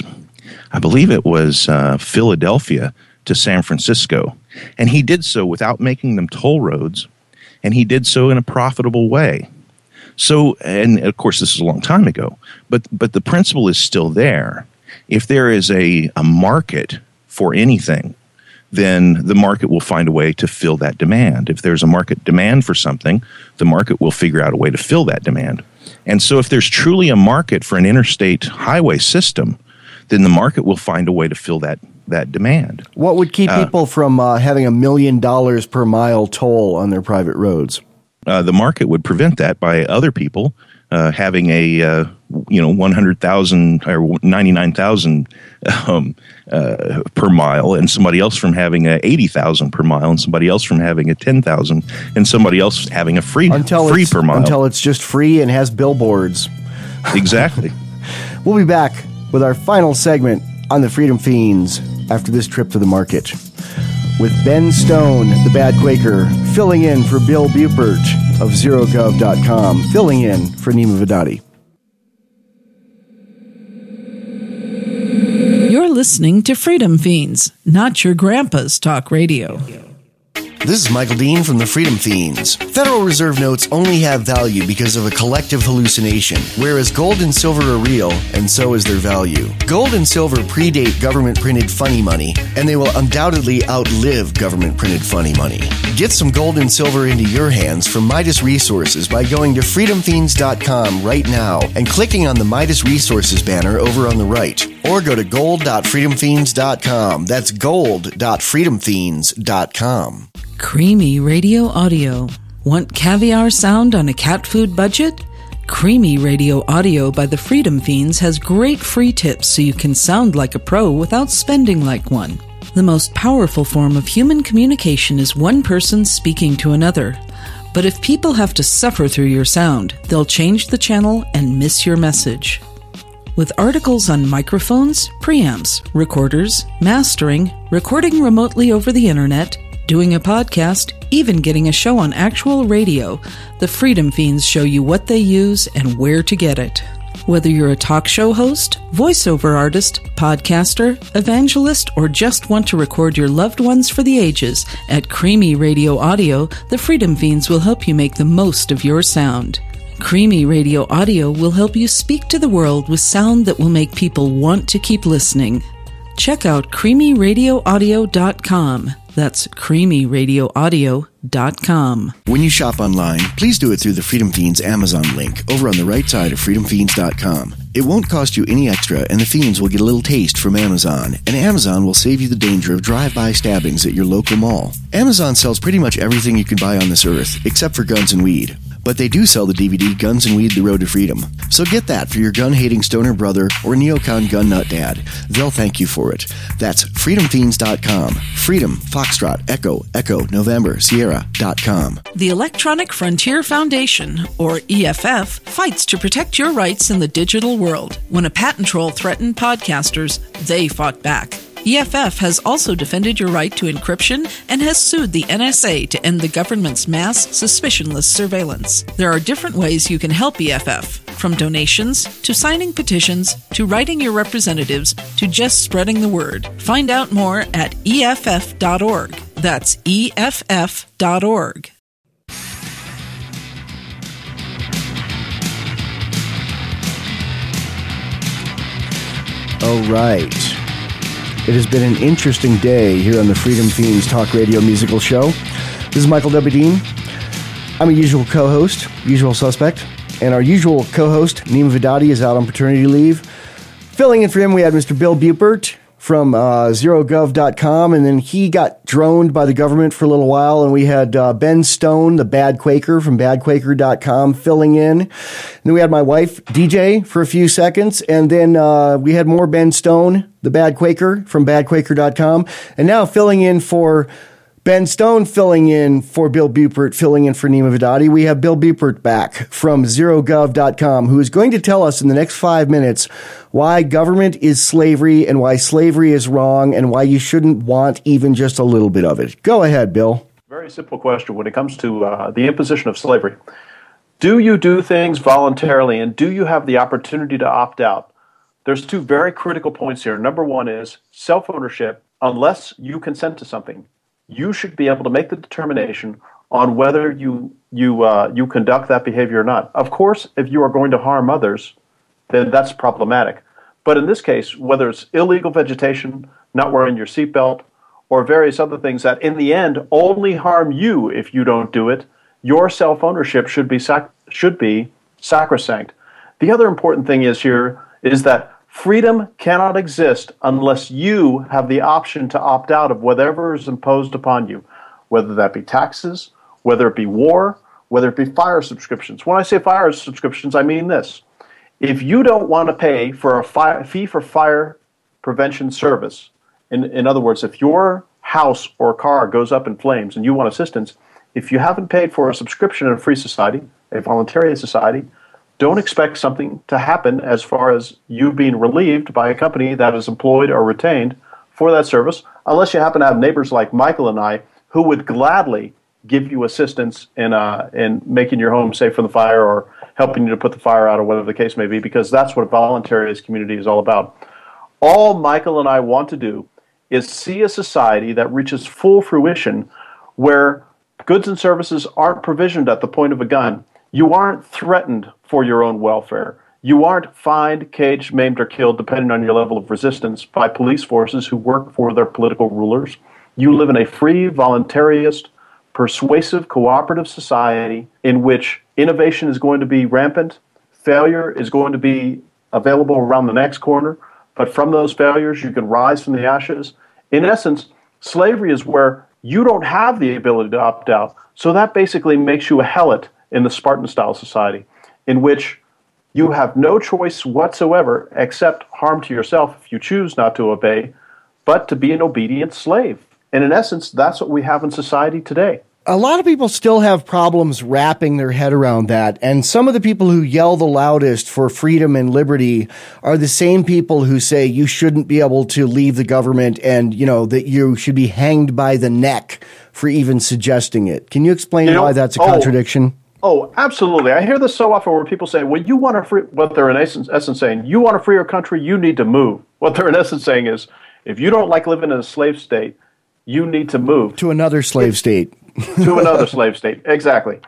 Philadelphia to San Francisco. And he did so without making them toll roads, and he did so in a profitable way. So, and of course, this is a long time ago, but the principle is still there. If there is a market for anything, then the market will find a way to fill that demand. If there's a market demand for something, the market will figure out a way to fill that demand. And so if there's truly a market for an interstate highway system, then the market will find a way to fill that demand. What would keep people from having $1 million per mile toll on their private roads? The market would prevent that by other people having a 100,000 or 99,000 per mile, and somebody else from having a 80,000 per mile, and somebody else from having a 10,000, and somebody else having a free per mile. Until it's just free and has billboards. Exactly. We'll be back with our final segment on the Freedom Fiends after this trip to the market, with Ben Stone, the Bad Quaker, filling in for Bill Bupert of ZeroGov.com, filling in for Nima Vedati. You're listening to Freedom Fiends, not your grandpa's talk radio. This is Michael Dean from the Freedom Fiends. Federal Reserve notes only have value because of a collective hallucination, whereas gold and silver are real, and so is their value. Gold and silver predate government-printed funny money, and they will undoubtedly outlive government-printed funny money. Get some gold and silver into your hands from Midas Resources by going to freedomfiends.com right now and clicking on the Midas Resources banner over on the right. Or go to gold.freedomfiends.com. That's gold.freedomfiends.com. Creamy Radio Audio. Want caviar sound on a cat food budget? Creamy Radio Audio by the Freedom Fiends has great free tips so you can sound like a pro without spending like one. The most powerful form of human communication is one person speaking to another. But if people have to suffer through your sound, they'll change the channel and miss your message. With articles on microphones, preamps, recorders, mastering, recording remotely over the internet, doing a podcast, even getting a show on actual radio, the Freedom Fiends show you what they use and where to get it. Whether you're a talk show host, voiceover artist, podcaster, evangelist, or just want to record your loved ones for the ages, at Creamy Radio Audio, the Freedom Fiends will help you make the most of your sound. Creamy Radio Audio will help you speak to the world with sound that will make people want to keep listening. Check out creamyradioaudio.com. That's creamyradioaudio.com. When you shop online, please do it through the Freedom Fiends Amazon link over on the right side of freedomfiends.com. It won't cost you any extra, and the Fiends will get a little taste from Amazon, and Amazon will save you the danger of drive-by stabbings at your local mall. Amazon sells pretty much everything you can buy on this earth, except for guns and weed. But they do sell the DVD Guns and Weed, The Road to Freedom. So get that for your gun-hating stoner brother or neocon gun nut dad. They'll thank you for it. That's freedomfiends.com. Freedom, Foxtrot, Echo, November, Sierra.com. The Electronic Frontier Foundation, or EFF, fights to protect your rights in the digital world. When a patent troll threatened podcasters, they fought back. EFF has also defended your right to encryption and has sued the NSA to end the government's mass, suspicionless surveillance. There are different ways you can help EFF, from donations, to signing petitions, to writing your representatives, to just spreading the word. Find out more at EFF.org. That's EFF.org. All right. It has been an interesting day here on the Freedom Fiends Talk Radio Musical Show. This is Michael W. Dean. I'm a usual co-host, usual suspect, and our usual co-host, Nima Vedati, is out on paternity leave. Filling in for him, we had Mr. Bill Bupert from ZeroGov.com, and then he got droned by the government for a little while, and we had Ben Stone, the Bad Quaker from BadQuaker.com, filling in. And then we had my wife, DJ, for a few seconds, and then we had more Ben Stone, the Bad Quaker from BadQuaker.com, and now filling in for Ben Stone, filling in for Bill Bupert, filling in for Nima Vidadi. We have Bill Bupert back from ZeroGov.com, who is going to tell us in the next 5 minutes why government is slavery and why slavery is wrong and why you shouldn't want even just a little bit of it. Go ahead, Bill. Very simple question when it comes to the imposition of slavery. Do you do things voluntarily, and do you have the opportunity to opt out? There's two very critical points here. Number one is self-ownership. Unless you consent to something, you should be able to make the determination on whether you conduct that behavior or not. Of course, if you are going to harm others, then that's problematic. But in this case, whether it's illegal vegetation, not wearing your seatbelt, or various other things that in the end only harm you if you don't do it, your self-ownership should be sacrosanct. The other important thing is that freedom cannot exist unless you have the option to opt out of whatever is imposed upon you, whether that be taxes, whether it be war, whether it be fire subscriptions. When I say fire subscriptions, I mean this. If you don't want to pay for a fee for fire prevention service, in other words, if your house or car goes up in flames and you want assistance, if you haven't paid for a subscription in a free society, a voluntary society, don't expect something to happen as far as you being relieved by a company that is employed or retained for that service, unless you happen to have neighbors like Michael and I who would gladly give you assistance in making your home safe from the fire or helping you to put the fire out or whatever the case may be, because that's what a voluntary community is all about. All Michael and I want to do is see a society that reaches full fruition where goods and services aren't provisioned at the point of a gun. You aren't threatened for your own welfare. You aren't fined, caged, maimed, or killed, depending on your level of resistance, by police forces who work for their political rulers. You live in a free, voluntarist, persuasive, cooperative society in which innovation is going to be rampant, failure is going to be available around the next corner, but from those failures you can rise from the ashes. In essence, slavery is where you don't have the ability to opt out, so that basically makes you a helot in the Spartan-style society, in which you have no choice whatsoever except harm to yourself if you choose not to obey, but to be an obedient slave. And in essence, that's what we have in society today. A lot of people still have problems wrapping their head around that, and some of the people who yell the loudest for freedom and liberty are the same people who say you shouldn't be able to leave the government and, that you should be hanged by the neck for even suggesting it. Can you explain why that's a contradiction? Oh, absolutely. I hear this so often where people say, well, you want to free, what they're in essence saying, you want a freer country, you need to move. What they're in essence saying is, if you don't like living in a slave state, you need to move. To another slave state. To another slave state, exactly.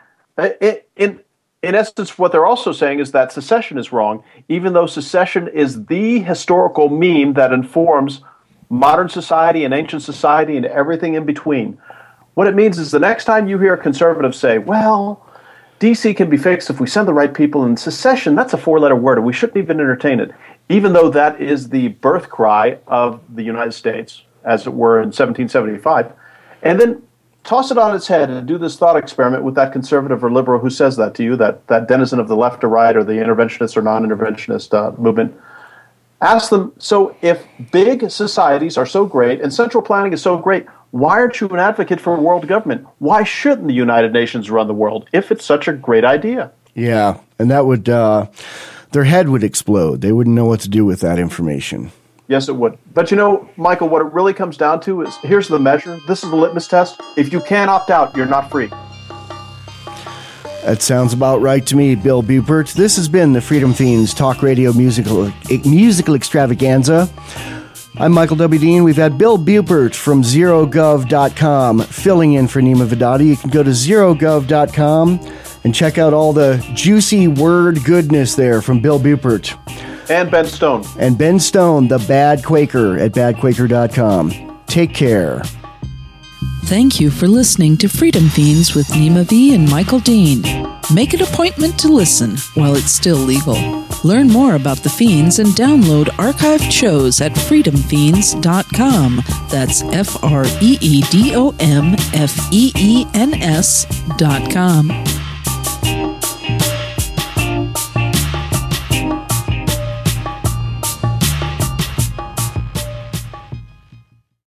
In essence, what they're also saying is that secession is wrong, even though secession is the historical meme that informs modern society and ancient society and everything in between. What it means is the next time you hear a conservative say, well, D.C. can be fixed if we send the right people, and secession, that's a four-letter word, and we shouldn't even entertain it, even though that is the birth cry of the United States, as it were, in 1775, and then toss it on its head and do this thought experiment with that conservative or liberal who says that to you, that denizen of the left or right or the interventionist or non-interventionist movement. Ask them, so if big societies are so great and central planning is so great, why aren't you an advocate for world government? Why shouldn't the United Nations run the world if it's such a great idea? Yeah, and that would, their head would explode. They wouldn't know what to do with that information. Yes, it would. But Michael, what it really comes down to is, here's the measure. This is the litmus test. If you can't opt out, you're not free. That sounds about right to me, Bill Bupert. This has been the Freedom Fiends Talk Radio musical extravaganza. I'm Michael W. Dean. We've had Bill Bupert from ZeroGov.com filling in for Nima Vidadi. You can go to ZeroGov.com and check out all the juicy word goodness there from Bill Bupert. And Ben Stone. And Ben Stone, the Bad Quaker at BadQuaker.com. Take care. Thank you for listening to Freedom Fiends with Nima V and Michael Dean. Make an appointment to listen while it's still legal. Learn more about the Fiends and download archived shows at freedomfiends.com. That's FreedomFeens.com.